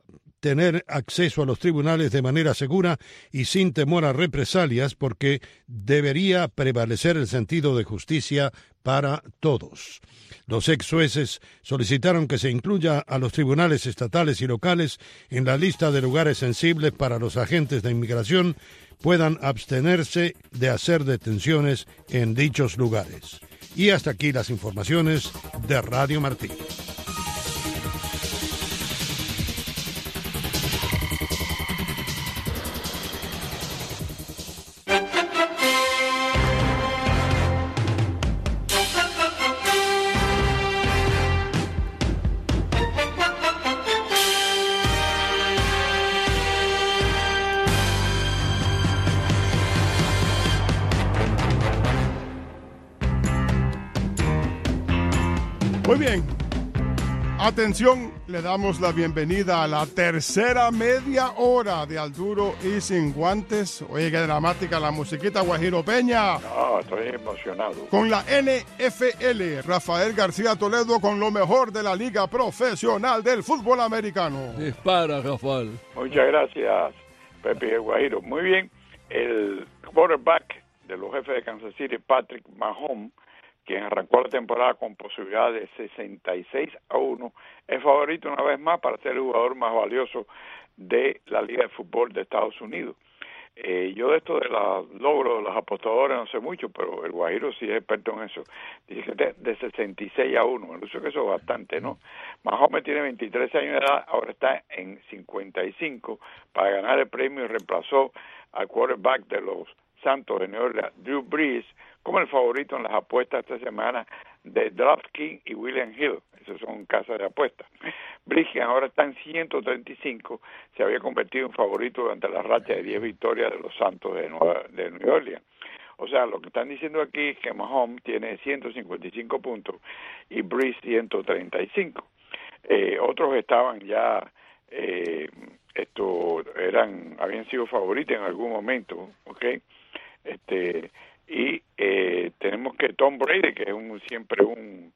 tener acceso a los tribunales de manera segura y sin temor a represalias, porque debería prevalecer el sentido de justicia para todos. Los ex jueces solicitaron que se incluya a los tribunales estatales y locales en la lista de lugares sensibles para los agentes de inmigración puedan abstenerse de hacer detenciones en dichos lugares. Y hasta aquí las informaciones de Radio Martí.
Muy bien, atención, le damos la bienvenida a la tercera media hora de Al Duro y Sin Guantes. Oye, qué dramática la musiquita, Guajiro Peña.
No, estoy emocionado.
Con la N F L, Rafael García Toledo con lo mejor de la Liga Profesional del Fútbol Americano.
Dispara, Rafael.
Muchas gracias, Pepe y el Guajiro. Muy bien, el quarterback de los Jefes de Kansas City, Patrick Mahomes, quien arrancó la temporada con posibilidad de sesenta y seis a uno, es favorito una vez más para ser el jugador más valioso de la Liga de Fútbol de Estados Unidos. Eh, yo de esto de los logros de los apostadores no sé mucho, pero el Guajiro sí es experto en eso. Dice que de, de sesenta y seis a uno, me parece que eso es bastante, ¿no? Mahomes tiene veintitrés años de edad, ahora está en cincuenta y cinco, para ganar el premio y reemplazó al quarterback de los Santos de New Orleans, Drew Brees, como el favorito en las apuestas esta semana de DraftKings y William Hill. Esos son casas de apuestas. Brees, que ahora está en ciento treinta y cinco, se había convertido en favorito durante la racha de diez victorias de los Santos de, Nueva, de New Orleans. O sea, lo que están diciendo aquí es que Mahomes tiene ciento cincuenta y cinco puntos y Brees ciento treinta y cinco. Eh, otros estaban ya, eh, esto eran, habían sido favoritos en algún momento, ¿ok? Este, y eh, tenemos que Tom Brady, que es un, siempre un,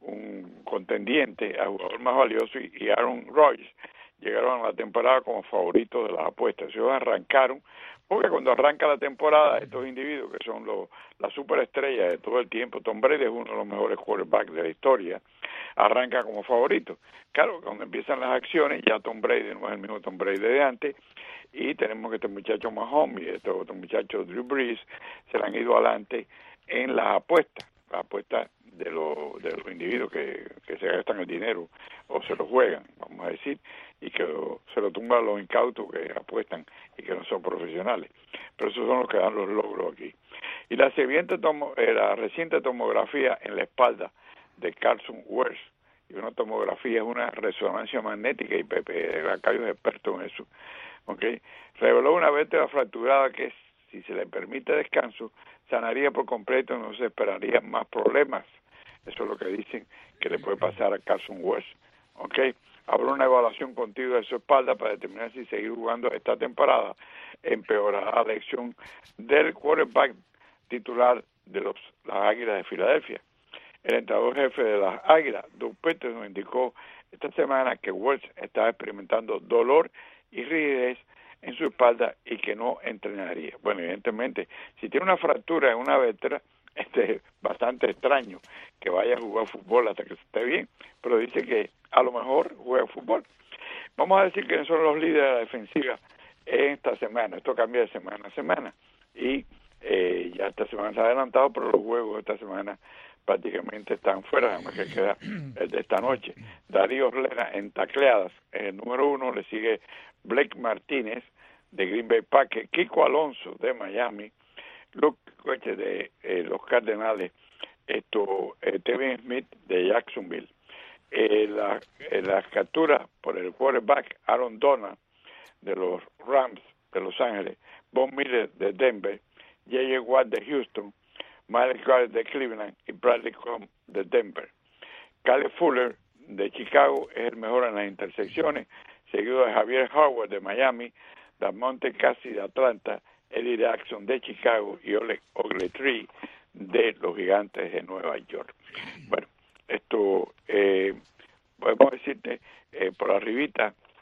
un contendiente a jugador más valioso, y, y Aaron Rodgers llegaron a la temporada como favoritos de las apuestas. Ellos arrancaron, porque cuando arranca la temporada, estos individuos que son los, las superestrellas de todo el tiempo, Tom Brady es uno de los mejores quarterbacks de la historia, arranca como favorito. Claro, cuando empiezan las acciones, ya Tom Brady no es el mismo Tom Brady de antes, y tenemos que este muchacho Mahomes y este otro muchacho Drew Brees se le han ido adelante en las apuestas, las apuestas de, lo, de los individuos que, que se gastan el dinero o se lo juegan, vamos a decir, y que lo, se lo tumban los incautos que apuestan y que no son profesionales. Pero esos son los que dan los logros aquí. Y la siguiente tomo, eh, la reciente tomografía en la espalda de Carson Wentz, y una tomografía es una resonancia magnética, y Pepe, acá hay un experto en eso, ¿okay? Reveló una vértebra fracturada que, si se le permite descanso, sanaría por completo y no se esperarían más problemas. Eso es lo que dicen que le puede pasar a Carson Wentz, ¿ok? Habrá una evaluación continua de su espalda para determinar si seguir jugando esta temporada empeorará la elección del quarterback titular de los las Águilas de Filadelfia. El entrenador jefe de las Águilas, Doug Peterson, indicó esta semana que Wentz estaba experimentando dolor y rigidez en su espalda y que no entrenaría. Bueno, evidentemente, si tiene una fractura en una vértebra, este, es bastante extraño que vaya a jugar fútbol hasta que esté bien, pero dice que a lo mejor juega fútbol. Vamos a decir que son los líderes de la defensiva en esta semana. Esto cambia de semana a semana y eh, ya esta semana se ha adelantado, pero los juegos de esta semana prácticamente están fuera, además que queda el de esta noche. Darío Orlena en tacleadas, el número uno, le sigue Blake Martínez de Green Bay Packers, Kiko Alonso de Miami, Luke Coche de eh, los Cardenales, esto eh, Tevin Smith de Jacksonville, eh, la, eh, las capturas por el quarterback Aaron Donald de los Rams de Los Ángeles, Von Miller de Denver, J J Watt de Houston, Miles Garrett de Cleveland y Bradley Cobb de Denver. Caleb Fuller de Chicago es el mejor en las intersecciones, seguido de Javier Howard de Miami, Damonte Cassie de Atlanta, Eddie Jackson de Chicago y Oleg Ogletree de los Gigantes de Nueva York. Bueno, esto, eh, podemos decirte, eh, por arribita,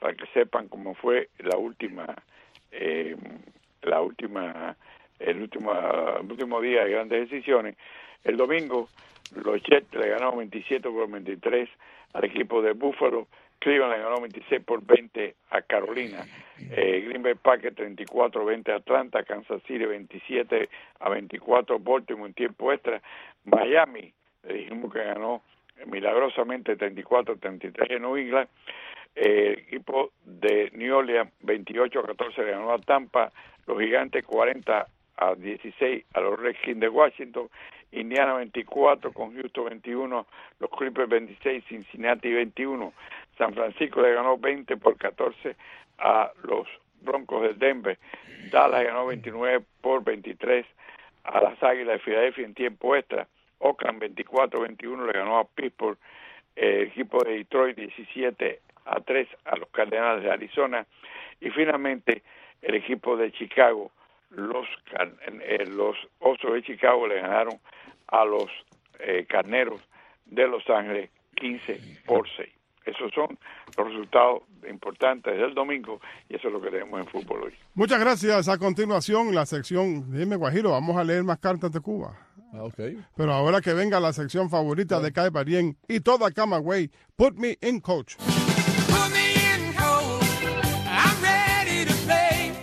para que sepan cómo fue la última, eh, la última, el último, el último día de grandes decisiones. El domingo, los Jets le ganaron veintisiete por veintitrés al equipo de Buffalo. Cleveland le ganó veintiséis por veinte a Carolina. Eh, Green Bay Packers treinta y cuatro a veinte a Atlanta. Kansas City veintisiete a veinticuatro Baltimore en tiempo extra. Miami, le dijimos que ganó milagrosamente treinta y cuatro a treinta y tres en New England. Eh, el equipo de New Orleans veintiocho a catorce le ganó a Tampa. Los Gigantes cuarenta a dieciséis a los Redskins de Washington. Indiana veinticuatro con Houston veintiuno, los Clippers veintiséis, Cincinnati veintiuno. San Francisco le ganó veinte por catorce a los Broncos de Denver. Dallas ganó veintinueve por veintitrés a las Águilas de Filadelfia en tiempo extra. Oakland veinticuatro a veintiuno le ganó a Pittsburgh. El equipo de Detroit diecisiete a tres a los Cardenales de Arizona. Y finalmente el equipo de Chicago, los, eh, los Osos de Chicago le ganaron a los eh, Carneros de Los Ángeles quince por seis. Esos son los resultados importantes del domingo y eso es lo que tenemos en fútbol hoy.
Muchas gracias. A continuación, la sección, dime Guajiro, vamos a leer más cartas de Cuba.
Ah, okay.
Pero ahora que venga la sección favorita de Kai Barien y toda Camagüey, Put Me in Coach.
Put me in, coach. I'm ready to play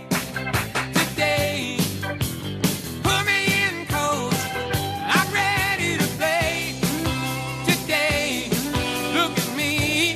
today. Put me in, coach. I'm ready to play today. Look at me,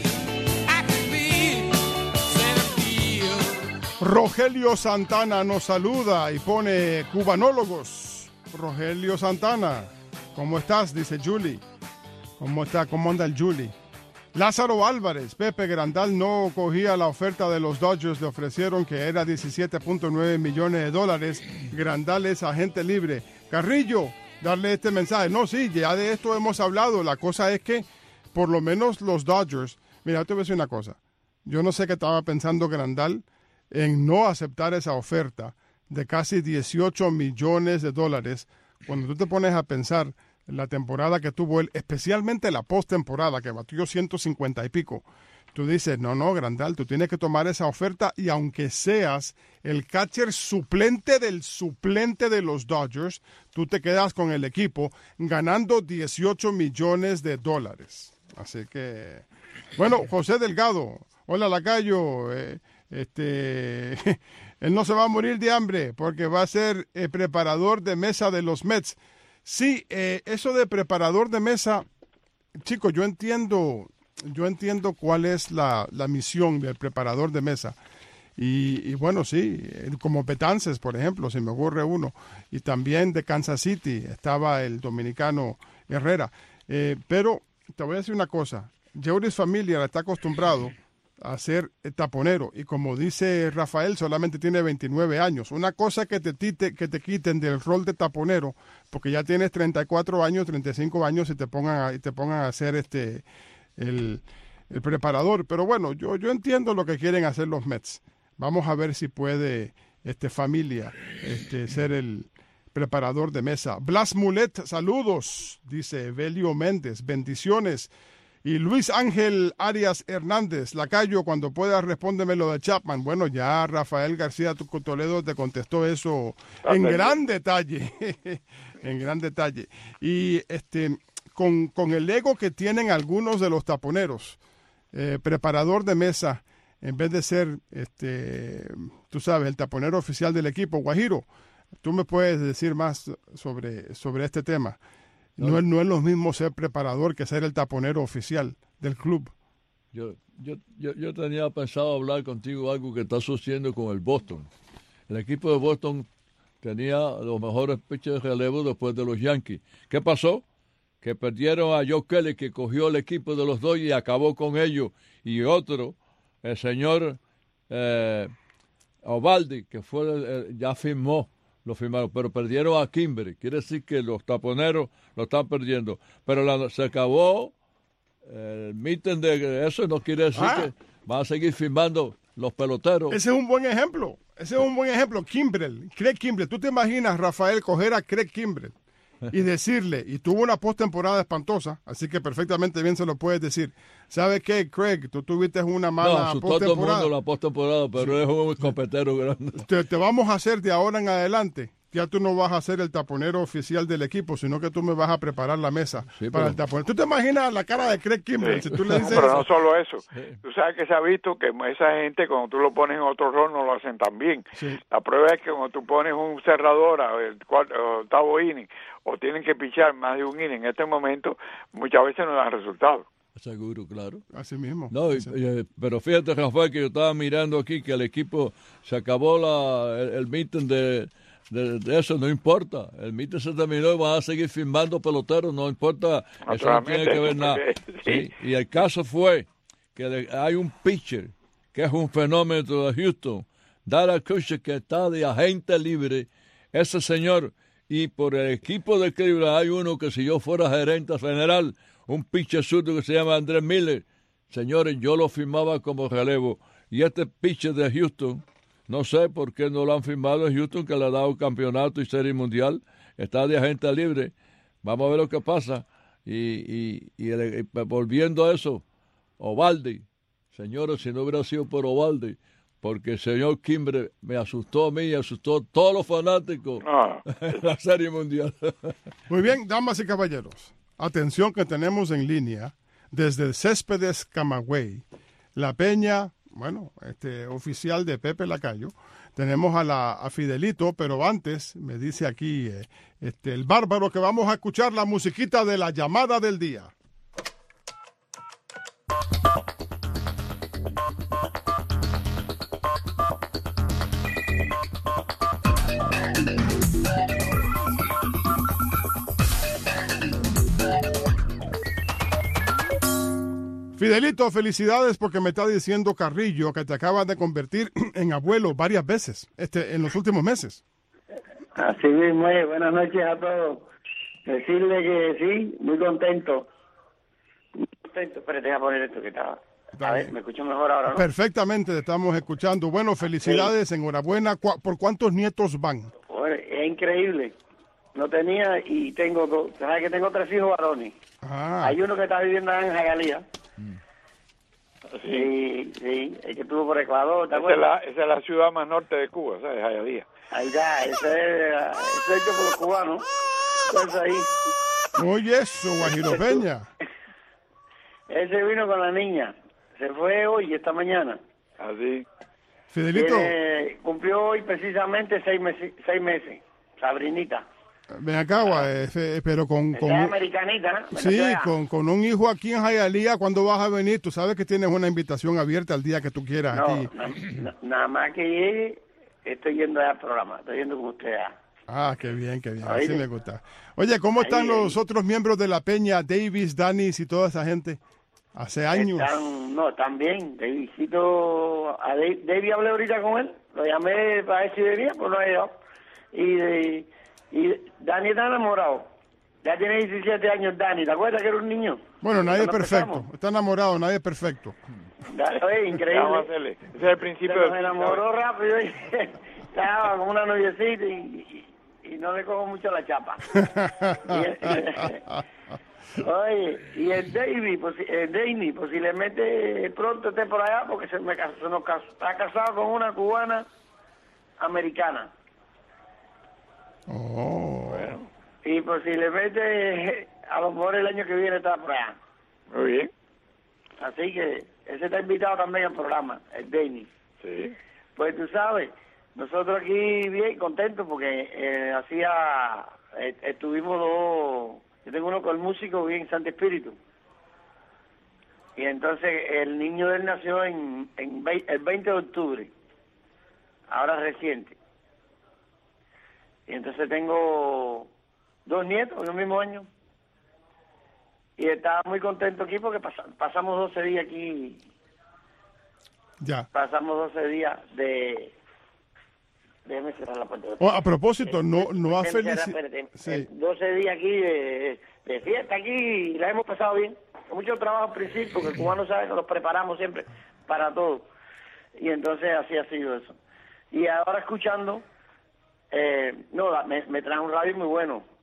I can be center field.
Rogelio Santana nos saluda y pone cubanólogos. Rogelio Santana, ¿cómo estás? Dice Julie. ¿Cómo está? ¿Cómo anda el Julie? Lázaro Álvarez, Pepe Grandal no cogía la oferta de los Dodgers, le ofrecieron que era diecisiete punto nueve millones de dólares. Grandal es agente libre. Carrillo, darle este mensaje. No, sí, ya de esto hemos hablado. La cosa es que por lo menos los Dodgers, mira, te voy a decir una cosa. Yo no sé qué estaba pensando Grandal en no aceptar esa oferta de casi dieciocho millones de dólares, cuando tú te pones a pensar en la temporada que tuvo él, especialmente la postemporada, que batió ciento cincuenta y pico, tú dices, no, no, Grandal, tú tienes que tomar esa oferta y aunque seas el catcher suplente del suplente de los Dodgers, tú te quedas con el equipo ganando dieciocho millones de dólares. Así que, bueno, José Delgado, hola Lacayo, eh, este... él no se va a morir de hambre porque va a ser eh, preparador de mesa de los Mets. Sí, eh, eso de preparador de mesa, chicos, yo entiendo, yo entiendo cuál es la, la misión del preparador de mesa. Y, y bueno, sí, como Betances, por ejemplo, se me ocurre uno. Y también de Kansas City estaba el dominicano Herrera. Eh, pero te voy a decir una cosa, Jeurys Familia está acostumbrado a ser taponero y como dice Rafael solamente tiene veintinueve años. Una cosa que te, tite, que te quiten del rol de taponero porque ya tienes treinta y cuatro años, treinta y cinco años y te pongan a, y te pongan a hacer este el, el preparador. Pero bueno, yo, yo entiendo lo que quieren hacer los Mets. Vamos a ver si puede este Familia este, ser el preparador de mesa. Blas Mulet, saludos, dice Evelio Méndez, bendiciones. Y Luis Ángel Arias Hernández, Lacayo, cuando puedas respóndeme lo de Chapman. Bueno, ya Rafael García Toledo te contestó eso en gran detalle, en gran detalle. Y este, con, con el ego que tienen algunos de los taponeros, eh, preparador de mesa, en vez de ser, este, tú sabes, el taponero oficial del equipo, Guajiro, tú me puedes decir más sobre, sobre este tema. No, no es lo mismo ser preparador que ser el taponero oficial del club.
Yo, yo, yo, yo tenía pensado hablar contigo algo que está sucediendo con el Boston. El equipo de Boston tenía los mejores pitchers de relevo después de los Yankees. ¿Qué pasó? Que perdieron a Joe Kelly, que cogió el equipo de los dos y acabó con ellos. Y otro, el señor eh, Ovaldi, que fue eh, ya firmó. Lo firmaron, pero perdieron a Kimbrel. Quiere decir que los taponeros lo están perdiendo. Pero la, se acabó el meeting de eso. No quiere decir ah. que van a seguir firmando los peloteros.
Ese es un buen ejemplo. Ese es un buen ejemplo. Kimbrel, Craig Kimbrel. ¿Tú te imaginas, Rafael, coger a Craig Kimbrel y decirle, y tuvo una postemporada espantosa, así que perfectamente bien se lo puedes decir. ¿Sabes qué, Craig? Tú tuviste una
No,
mala
asustó a todo el mundo
postemporada.
la postemporada, pero es un escopetero grande.
Te, te vamos a hacer de ahora en adelante. Ya tú no vas a ser el taponero oficial del equipo, sino que tú me vas a preparar la mesa
Sí,
para
pero-
el taponero. ¿Tú te imaginas la cara de Craig Kimbrell si tú le
No,
dices
pero
eso?
no solo eso. Tú sabes que se ha visto que esa gente cuando tú lo pones en otro rol no lo hacen tan bien.
Sí.
La prueba es que cuando tú pones un cerrador a el cuarto, o octavo inning o tienen que pichar más de un inning en este momento, muchas veces no dan resultados.
Seguro, claro.
Así mismo.
No, y- y- pero fíjate, Rafael, que yo estaba mirando aquí que el equipo se acabó la, el, el meeting de, de, de eso, no importa. El meeting se terminó y van a seguir firmando peloteros, no importa. Eso no tiene que ver nada.
Sí.
Sí, y el caso fue que le- hay un pitcher que es un fenómeno de Houston, Dara Kutcher, que está de agente libre. Ese señor, y por el equipo de Cleveland hay uno que si yo fuera gerente general, un pitcher zurdo que se llama Andrés Miller. Señores, yo lo firmaba como relevo. Y este pitcher de Houston, no sé por qué no lo han firmado en Houston, que le ha dado campeonato y serie mundial. Está de agente libre. Vamos a ver lo que pasa. Y, y, y, el- y volviendo a eso, Ovaldi. Señores, si no hubiera sido por Ovaldi, porque el señor Kimbre me asustó a mí y asustó a todos los fanáticos en la serie mundial.
Muy bien, damas y caballeros. Atención que tenemos en línea desde el Céspedes Camagüey, la peña, bueno, este oficial de Pepe Lacayo. Tenemos a la a Fidelito, pero antes me dice aquí eh, este el bárbaro que vamos a escuchar la musiquita de la llamada del día. Fidelito, felicidades porque me está diciendo Carrillo que te acabas de convertir en abuelo varias veces este, en los últimos meses.
Así mismo es. Buenas noches a todos. Decirle que sí, muy contento. Muy contento. Pero deja poner esto que estaba. A ver, me escucho mejor ahora, ¿no?
Perfectamente, te estamos escuchando. Bueno, felicidades, enhorabuena. ¿Cu- ¿Por cuántos nietos van?
Bueno, es increíble. No tenía y tengo dos. ¿Sabes que tengo tres hijos varones?
Ah,
Hay uno que está viviendo en Jayalía. Sí, sí, el que estuvo por Ecuador, ¿te
Esa es, la,
acuerdas?
esa es la ciudad más norte de Cuba, ¿sabes? Jayalía.
Ahí está, ese es, ese es hecho por los cubanos. Entonces ahí.
oye eso, Guajiro Peña.
Ese vino con la niña. Se fue hoy, esta mañana.
Así.
Fidelito,
Tiene- cumplió hoy precisamente seis meses, seis meses. Sabrinita.
ven acá, gua- eh, fe- pero con, con
Esa es
un-
americanita, ¿no?
sí,
Venezuela.
con, con un hijo aquí en Jayalía, ¿cuándo vas a venir? Tú sabes que tienes una invitación abierta el día que tú quieras
No,
aquí.
na- na- nada más que llegue, estoy yendo al programa. Estoy yendo con usted. ah.
Ah, qué bien, qué bien, así
Oíste.
me gusta. Oye, ¿cómo
Ahí,
están
ahí.
los otros miembros de la peña, Davis, Danis y toda esa gente? Hace años.
Están, no, están bien. Davidcito, a Dave, David hablé ahorita con él. Lo llamé para ver si venía, pues no ha llegado. Y, de- y Dani está enamorado. Ya tiene diecisiete años Dani. ¿Te acuerdas que era un niño?
Bueno, nadie es
Cuando
perfecto.
empezamos.
Está enamorado, nadie es perfecto.
Da- oye, increíble.
Vamos a hacerle. Ese es el principio
Se
del
nos enamoró rápido y estaba con una noviecita y, y, y no le cojo mucho la chapa. Y- oye, y el Davey, posi- el Danny posiblemente pronto esté por allá porque se me casó, se nos casó- está casado con una cubana americana.
Oh.
Y posiblemente a lo mejor el año que viene está por allá.
Muy bien.
Así que ese está invitado también al programa, el Danny.
Sí.
Pues tú sabes, nosotros aquí bien contentos porque eh, hacía, eh, estuvimos dos, yo tengo uno con el músico bien Santo Espíritu. Y entonces el niño de él nació en, en vei- el veinte de octubre, ahora reciente. Y entonces tengo dos nietos en el mismo año. Y estaba muy contento aquí porque pasa- pasamos doce días aquí.
Ya.
Pasamos doce días de... Déjeme cerrar la puerta.
Oh, a propósito, no, no ha
Déjeme cerrar,
felicitado.
espérate.
Sí.
Eh, doce días aquí de, de fiesta aquí y la hemos pasado bien. Con mucho trabajo al principio, porque el cubano sabe que nos preparamos siempre para todo. Y entonces así ha sido eso. Y ahora escuchando, eh, no, la- me, me trae un radio muy bueno.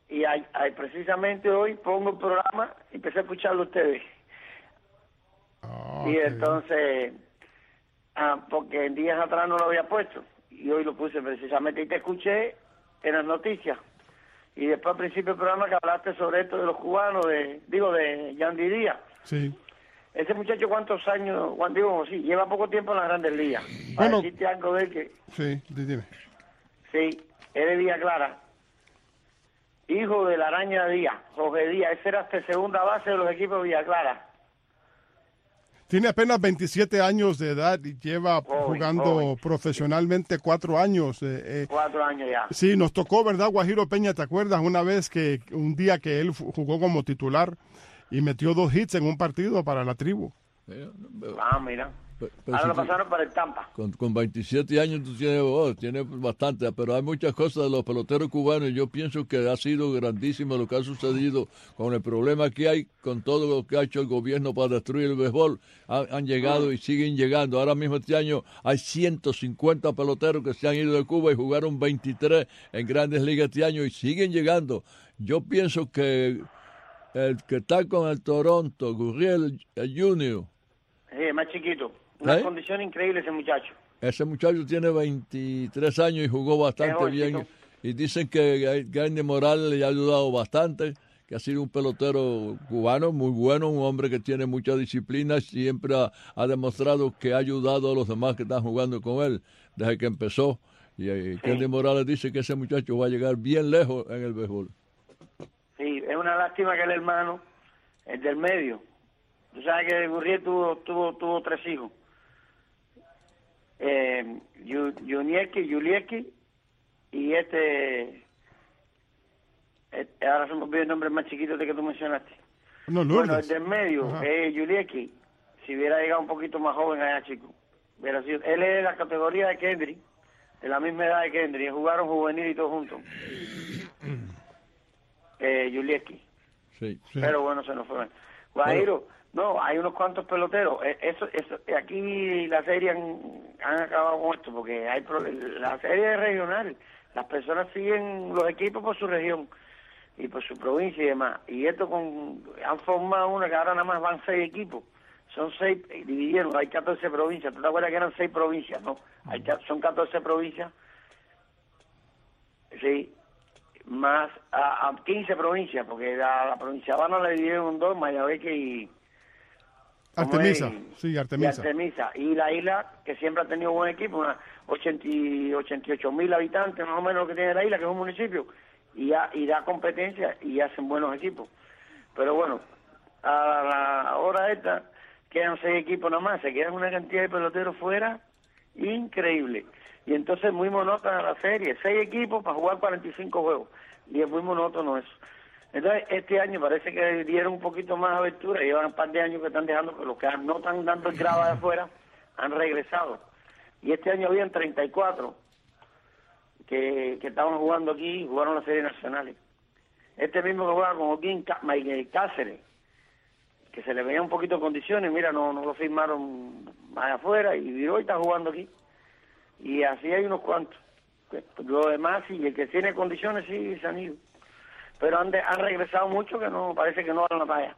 y hay, hay, precisamente hoy pongo el programa y empecé a escucharlo a ustedes. Oh, y entonces, ah, porque en días atrás no lo había puesto, y hoy lo puse precisamente, y te escuché en las noticias. Y después al principio del programa que hablaste sobre esto de los cubanos, de digo, de Yandy Díaz.
Sí.
Ese muchacho, ¿cuántos años? Juan, digo, sí, lleva poco tiempo en las Grandes Ligas. Para
Bueno,
decirte algo de él que...
Sí, dime.
Sí, es de Villa Clara. Hijo de la Araña Díaz, Jorge Díaz. Ese era hasta segunda base de los equipos de Villa Clara.
Tiene apenas veintisiete años de edad y lleva joven, jugando joven. profesionalmente cuatro años. Eh, eh.
Cuatro años ya.
Sí, nos tocó, ¿verdad, Guajiro Peña? ¿Te acuerdas una vez que un día que él jugó como titular y metió dos hits en un partido para la tribu?
Ah, mira. Pero, pero ahora si lo pasaron para el Tampa.
Con, con veintisiete años tú tienes, oh, tienes bastante, pero hay muchas cosas de los peloteros cubanos y yo pienso que ha sido grandísimo lo que ha sucedido con el problema que hay, con todo lo que ha hecho el gobierno para destruir el béisbol. Han, han llegado mm. y siguen llegando. Ahora mismo este año hay ciento cincuenta peloteros que se han ido de Cuba y jugaron veintitrés en Grandes Ligas este año y siguen llegando. Yo pienso que el que está con el Toronto, Gurriel junior
Sí, es más chiquito. Una
¿Eh?
condición increíble ese muchacho.
Ese muchacho tiene veintitrés años y jugó bastante bien. Y dicen que Gandhi Morales le ha ayudado bastante, que ha sido un pelotero cubano muy bueno, un hombre que tiene mucha disciplina, siempre ha, ha demostrado que ha ayudado a los demás que están jugando con él desde que empezó. Y, y sí. Gandhi Morales dice que ese muchacho va a llegar bien lejos en el béisbol.
Sí, es una lástima que el hermano, el del medio, tú sabes que Gurriel tuvo, tuvo, tuvo tres hijos. Eh, Junieki, Julieki y este, este, ahora se me olvidó el nombre más chiquito de que tú mencionaste.
No,
bueno, el del medio, eh, Julieki, si hubiera llegado un poquito más joven allá, chico, hubiera sido, él es de la categoría de Kendrick, de la misma edad de Kendrick, jugaron juvenil y todos juntos. eh, Julieki.
Sí, sí.
Pero bueno, se nos fue. Guajiro, bueno. No, hay unos cuantos peloteros. Eso, eso, aquí la serie han, han acabado con esto, porque hay la serie es regional. Las personas siguen los equipos por su región y por su provincia y demás. Y esto con han formado una que ahora nada más van seis equipos. Son seis, dividieron, hay catorce provincias. ¿Tú te acuerdas que eran seis provincias? No, hay, son catorce provincias. Sí, más a, a quince provincias, porque la, la provincia de Habana la dividieron en dos, Mayabeque y...
Artemisa,
es,
sí, Artemisa.
Y Artemisa. Y la isla, que siempre ha tenido buen equipo, unas ochenta y ocho mil habitantes, más o menos lo que tiene la isla, que es un municipio, y, ya, y da competencia y hacen buenos equipos. Pero bueno, a la hora esta, quedan seis equipos nada más, se quedan una cantidad de peloteros fuera increíble. Y entonces muy monótona la serie, seis equipos para jugar cuarenta y cinco juegos, y es muy monótono eso. Entonces, este año parece que dieron un poquito más abertura, llevan un par de años que están dejando, que los que no están dando el grado de afuera han regresado. Y este año habían treinta y cuatro que, que estaban jugando aquí, jugaron las series nacionales. Este mismo que juega con Joaquín Cáceres, que se le veía un poquito de condiciones, mira, no, no lo firmaron más afuera, y hoy está jugando aquí. Y así hay unos cuantos. Los demás, y el que tiene condiciones, sí, se han ido. Pero han, de, han regresado mucho que no parece que no van a la talla.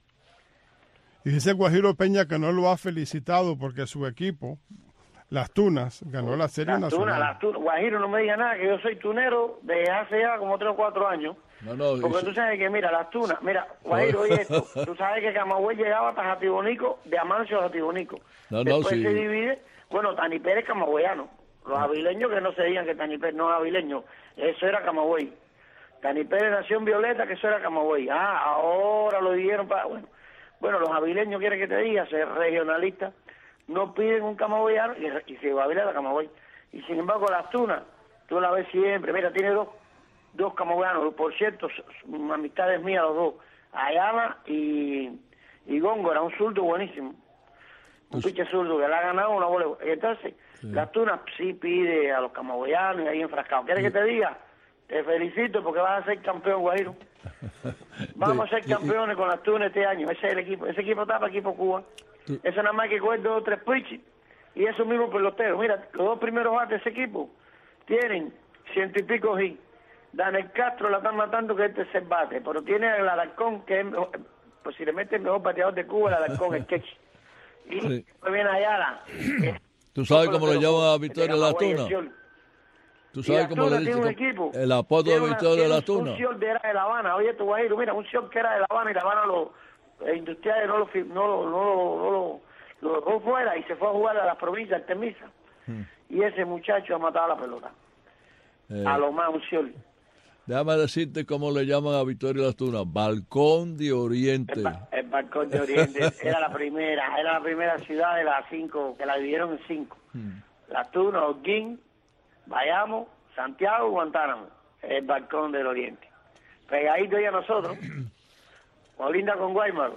Y dice Guajiro Peña que no lo ha felicitado porque su equipo, Las Tunas, ganó la Serie
las
Nacional.
Tunas, las Tunas. Guajiro, no me diga nada, que yo soy tunero de hace ya como tres o cuatro años.
No, no,
porque
eso...
tú sabes que, mira, Las Tunas, mira, Guajiro, oye esto, tú sabes que Camagüey llegaba hasta Jatibonico, de Amancio a Jatibonico.
No,
Después
no, sí.
se divide, bueno, Tani Pérez camagüeyano. Los avileños que no se digan que Tani Pérez no es avileño, eso era Camagüey. Tani Pérez nació en Violeta, que eso era Camagüey. Ah, ahora lo dijeron para... Bueno, bueno los avileños quieren que te diga, ser regionalistas, no piden un camagüeyano y, y se va a Violeta Camagüey. Y sin embargo, Las Tunas, tú la ves siempre. Mira, tiene dos, dos camagüeyanos. Por cierto, son amistades mías los dos. Ayala y, y Góngora, un zurdo buenísimo. Un piche zurdo que le ha ganado una bola. Entonces, sí. Las Tunas sí pide a los camagüeyanos y ahí enfrascados. ¿Quieres sí. que te diga? Te felicito porque vas a ser campeón, Guajiro. Vamos a ser campeones con Las Tunas este año. Ese es el equipo. Ese equipo está para equipo Cuba. Eso nada más que coger dos o tres pitches. Y esos mismos peloteros. Mira, los dos primeros bates de ese equipo tienen ciento y pico hits. Daniel Castro la están matando que este se bate, pero tiene el Alarcón, que es posiblemente el mejor bateador de Cuba, el Alarcón, el Quechi. Y
Sí.
después viene Ayala.
¿Tú sabes cómo le llaman a
que se
Victoria
llama
La
Guay
Tuna?
Sciol.
¿Tú
Y
sabes cómo
Astuna
le
tiene un
dicen?
equipo.
El apodo de
Tiene una-
Victoria
tiene
La
un-
Tuna.
Un Sciol de era de La Habana. Oye, tu Guajiro, mira, un Sciol que era de La Habana y La Habana los eh, industriales no lo, fi- no lo, no lo, no lo, lo dejó fuera y se fue a jugar a las provincias, al Temisa.
Hmm.
Y ese muchacho ha matado la pelota.
Eh,
A lo más un Sciol.
Déjame decirte cómo le llaman a Victoria La Tuna. Balcón de Oriente.
El Balcón de Oriente era la primera, era la primera ciudad de las cinco, que la dividieron en cinco.
Hmm.
La Tuna, Holguín, Bayamo, Santiago, Guantánamo. El Balcón del Oriente. Pegadito ahí a nosotros. Colinda con Guaymaro.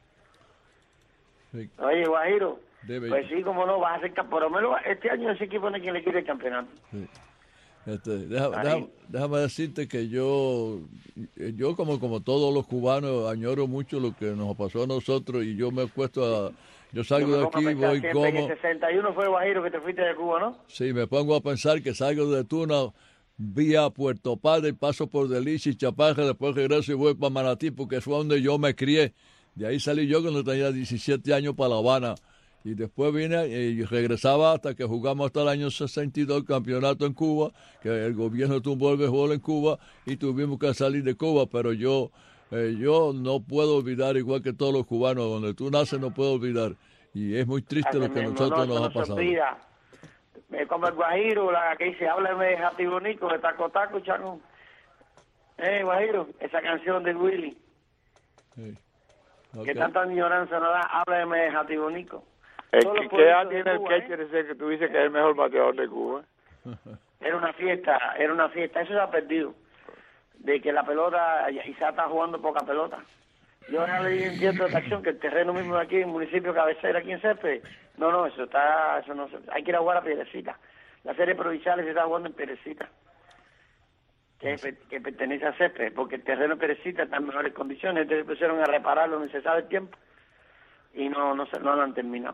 Sí.
Oye, Guajiro,
Debe-
pues sí, como no, vas a hacer campeón. Por lo menos este año ese equipo no es quien le quiere el campeonato.
Sí. Este, deja-
Ahí.
deja- déjame decirte que yo, yo como, como todos los cubanos, añoro mucho lo que nos pasó a nosotros y yo me acuesto a... Yo salgo de
Yo me pongo a
aquí,
pensar
voy
siempre que
como...
en sesenta y uno fue Guajiro que te fuiste de Cuba, ¿no?
Sí, me pongo a pensar que salgo de Tuna vía Puerto Padre, paso por Delicia y Chapaja, después regreso y voy para Manatí, porque fue donde yo me crié. De ahí salí yo cuando tenía diecisiete años para La Habana. Y después vine y regresaba hasta que jugamos hasta el año sesenta y dos el campeonato en Cuba, que el gobierno tumbó el béisbol en Cuba y tuvimos que salir de Cuba, pero yo, eh, yo no puedo olvidar, igual que todos los cubanos, donde tú naces no puedo olvidar. Y es muy triste
Así
lo que a
mismo,
nosotros
no,
nos
no
ha
se
pasado.
olvida. Eh, como el Guajiro, la que dice, háblame de Jati Bonico, de Taco Taco, Chacón. Eh, Guajiro, esa canción de Willy,
Sí.
que
Ok.
tanta ignorancia no da, háblame de Jati Bonico.
Eh,
Todos
¿Qué,
los
qué edad
pueblitos de
tiene el
Cuba,
catcher ese que tú dices que es el mejor bateador de Cuba?
Era una fiesta, era una fiesta, eso se ha perdido. De que la pelota, Isa está jugando poca pelota. Yo ahora le entiendo esta acción que el terreno mismo de aquí, en el municipio cabecera, aquí en Césped, no, no, eso está, eso no, se- hay que ir a jugar a Piedrecita. La serie provincial se está jugando en Piedrecita, que, pe- que pertenece a Césped, porque el terreno de Piedrecita está en mejores condiciones, entonces pusieron a repararlo donde se sabe el tiempo y no, no, se, no lo han terminado.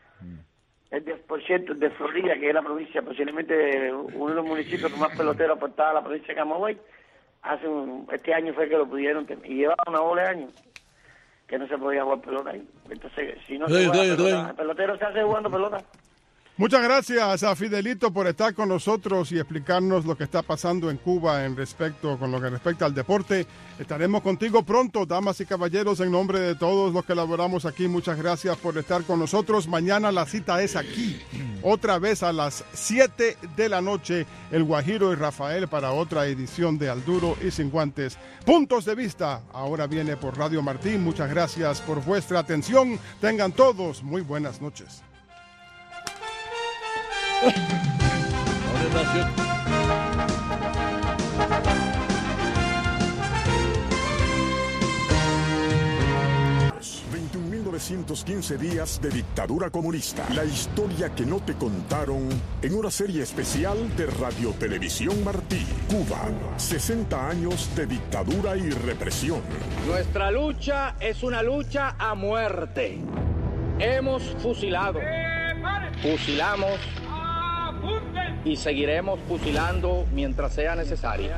Es de, por cierto, de Florida, que es la provincia, posiblemente uno de los municipios que más peloteros aportaba a la provincia de Camagüey. Hace un, este año fue que lo pudieron terminar. Y llevaba una bola de años que no se podía jugar pelota ahí. Entonces, si no se
Sí,
juega
sí,
pelota,
sí.
el pelotero se hace jugando pelota.
Muchas gracias a Fidelito por estar con nosotros y explicarnos lo que está pasando en Cuba en respecto con lo que respecta al deporte. Estaremos contigo pronto, damas y caballeros, en nombre de todos los que laboramos aquí. Muchas gracias por estar con nosotros. Mañana la cita es aquí, otra vez a las siete de la noche, el Guajiro y Rafael para otra edición de Al Duro y Sin Guantes. Puntos de vista, ahora viene por Radio Martín. Muchas gracias por vuestra atención. Tengan todos muy buenas noches.
veintiún mil novecientos quince días de dictadura comunista. La historia que no te contaron en una serie especial de Radio Televisión Martí. Cuba, sesenta años de dictadura y represión.
Nuestra lucha es una lucha a muerte. Hemos fusilado, fusilamos y seguiremos fusilando mientras sea necesario.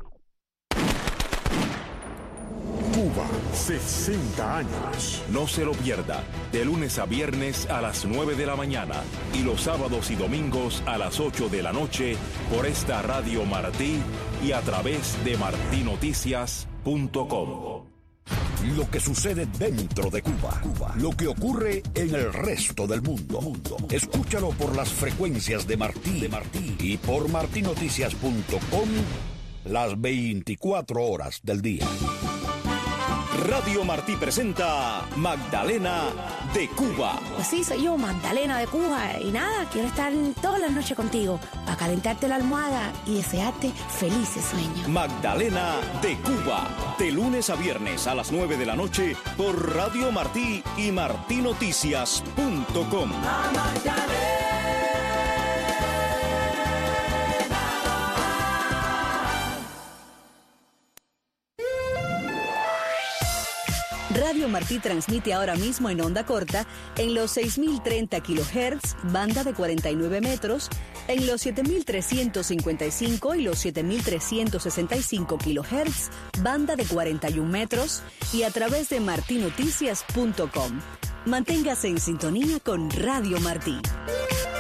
Cuba, sesenta años.
No se lo pierda, de lunes a viernes a las nueve de la mañana y los sábados y domingos a las ocho de la noche por esta Radio Martí y a través de martí noticias punto com.
Lo que sucede dentro de Cuba, Cuba, lo que ocurre en el resto del mundo. mundo. Escúchalo por las frecuencias de Martí, de Martí y por martí noticias punto com las veinticuatro horas del día.
Radio Martí presenta Magdalena de Cuba.
Pues sí, soy yo, Magdalena de Cuba. Y nada, quiero estar todas las noches contigo para calentarte la almohada y desearte felices sueños.
Magdalena de Cuba, de lunes a viernes a las nueve de la noche por Radio Martí y martí noticias punto com.
Radio Martí transmite ahora mismo en onda corta en los seis mil treinta kilohertz, banda de cuarenta y nueve metros, en los siete mil trescientos cincuenta y cinco y los siete mil trescientos sesenta y cinco kilohertz, banda de cuarenta y un metros, y a través de marti noticias punto com. Manténgase en sintonía con Radio Martí.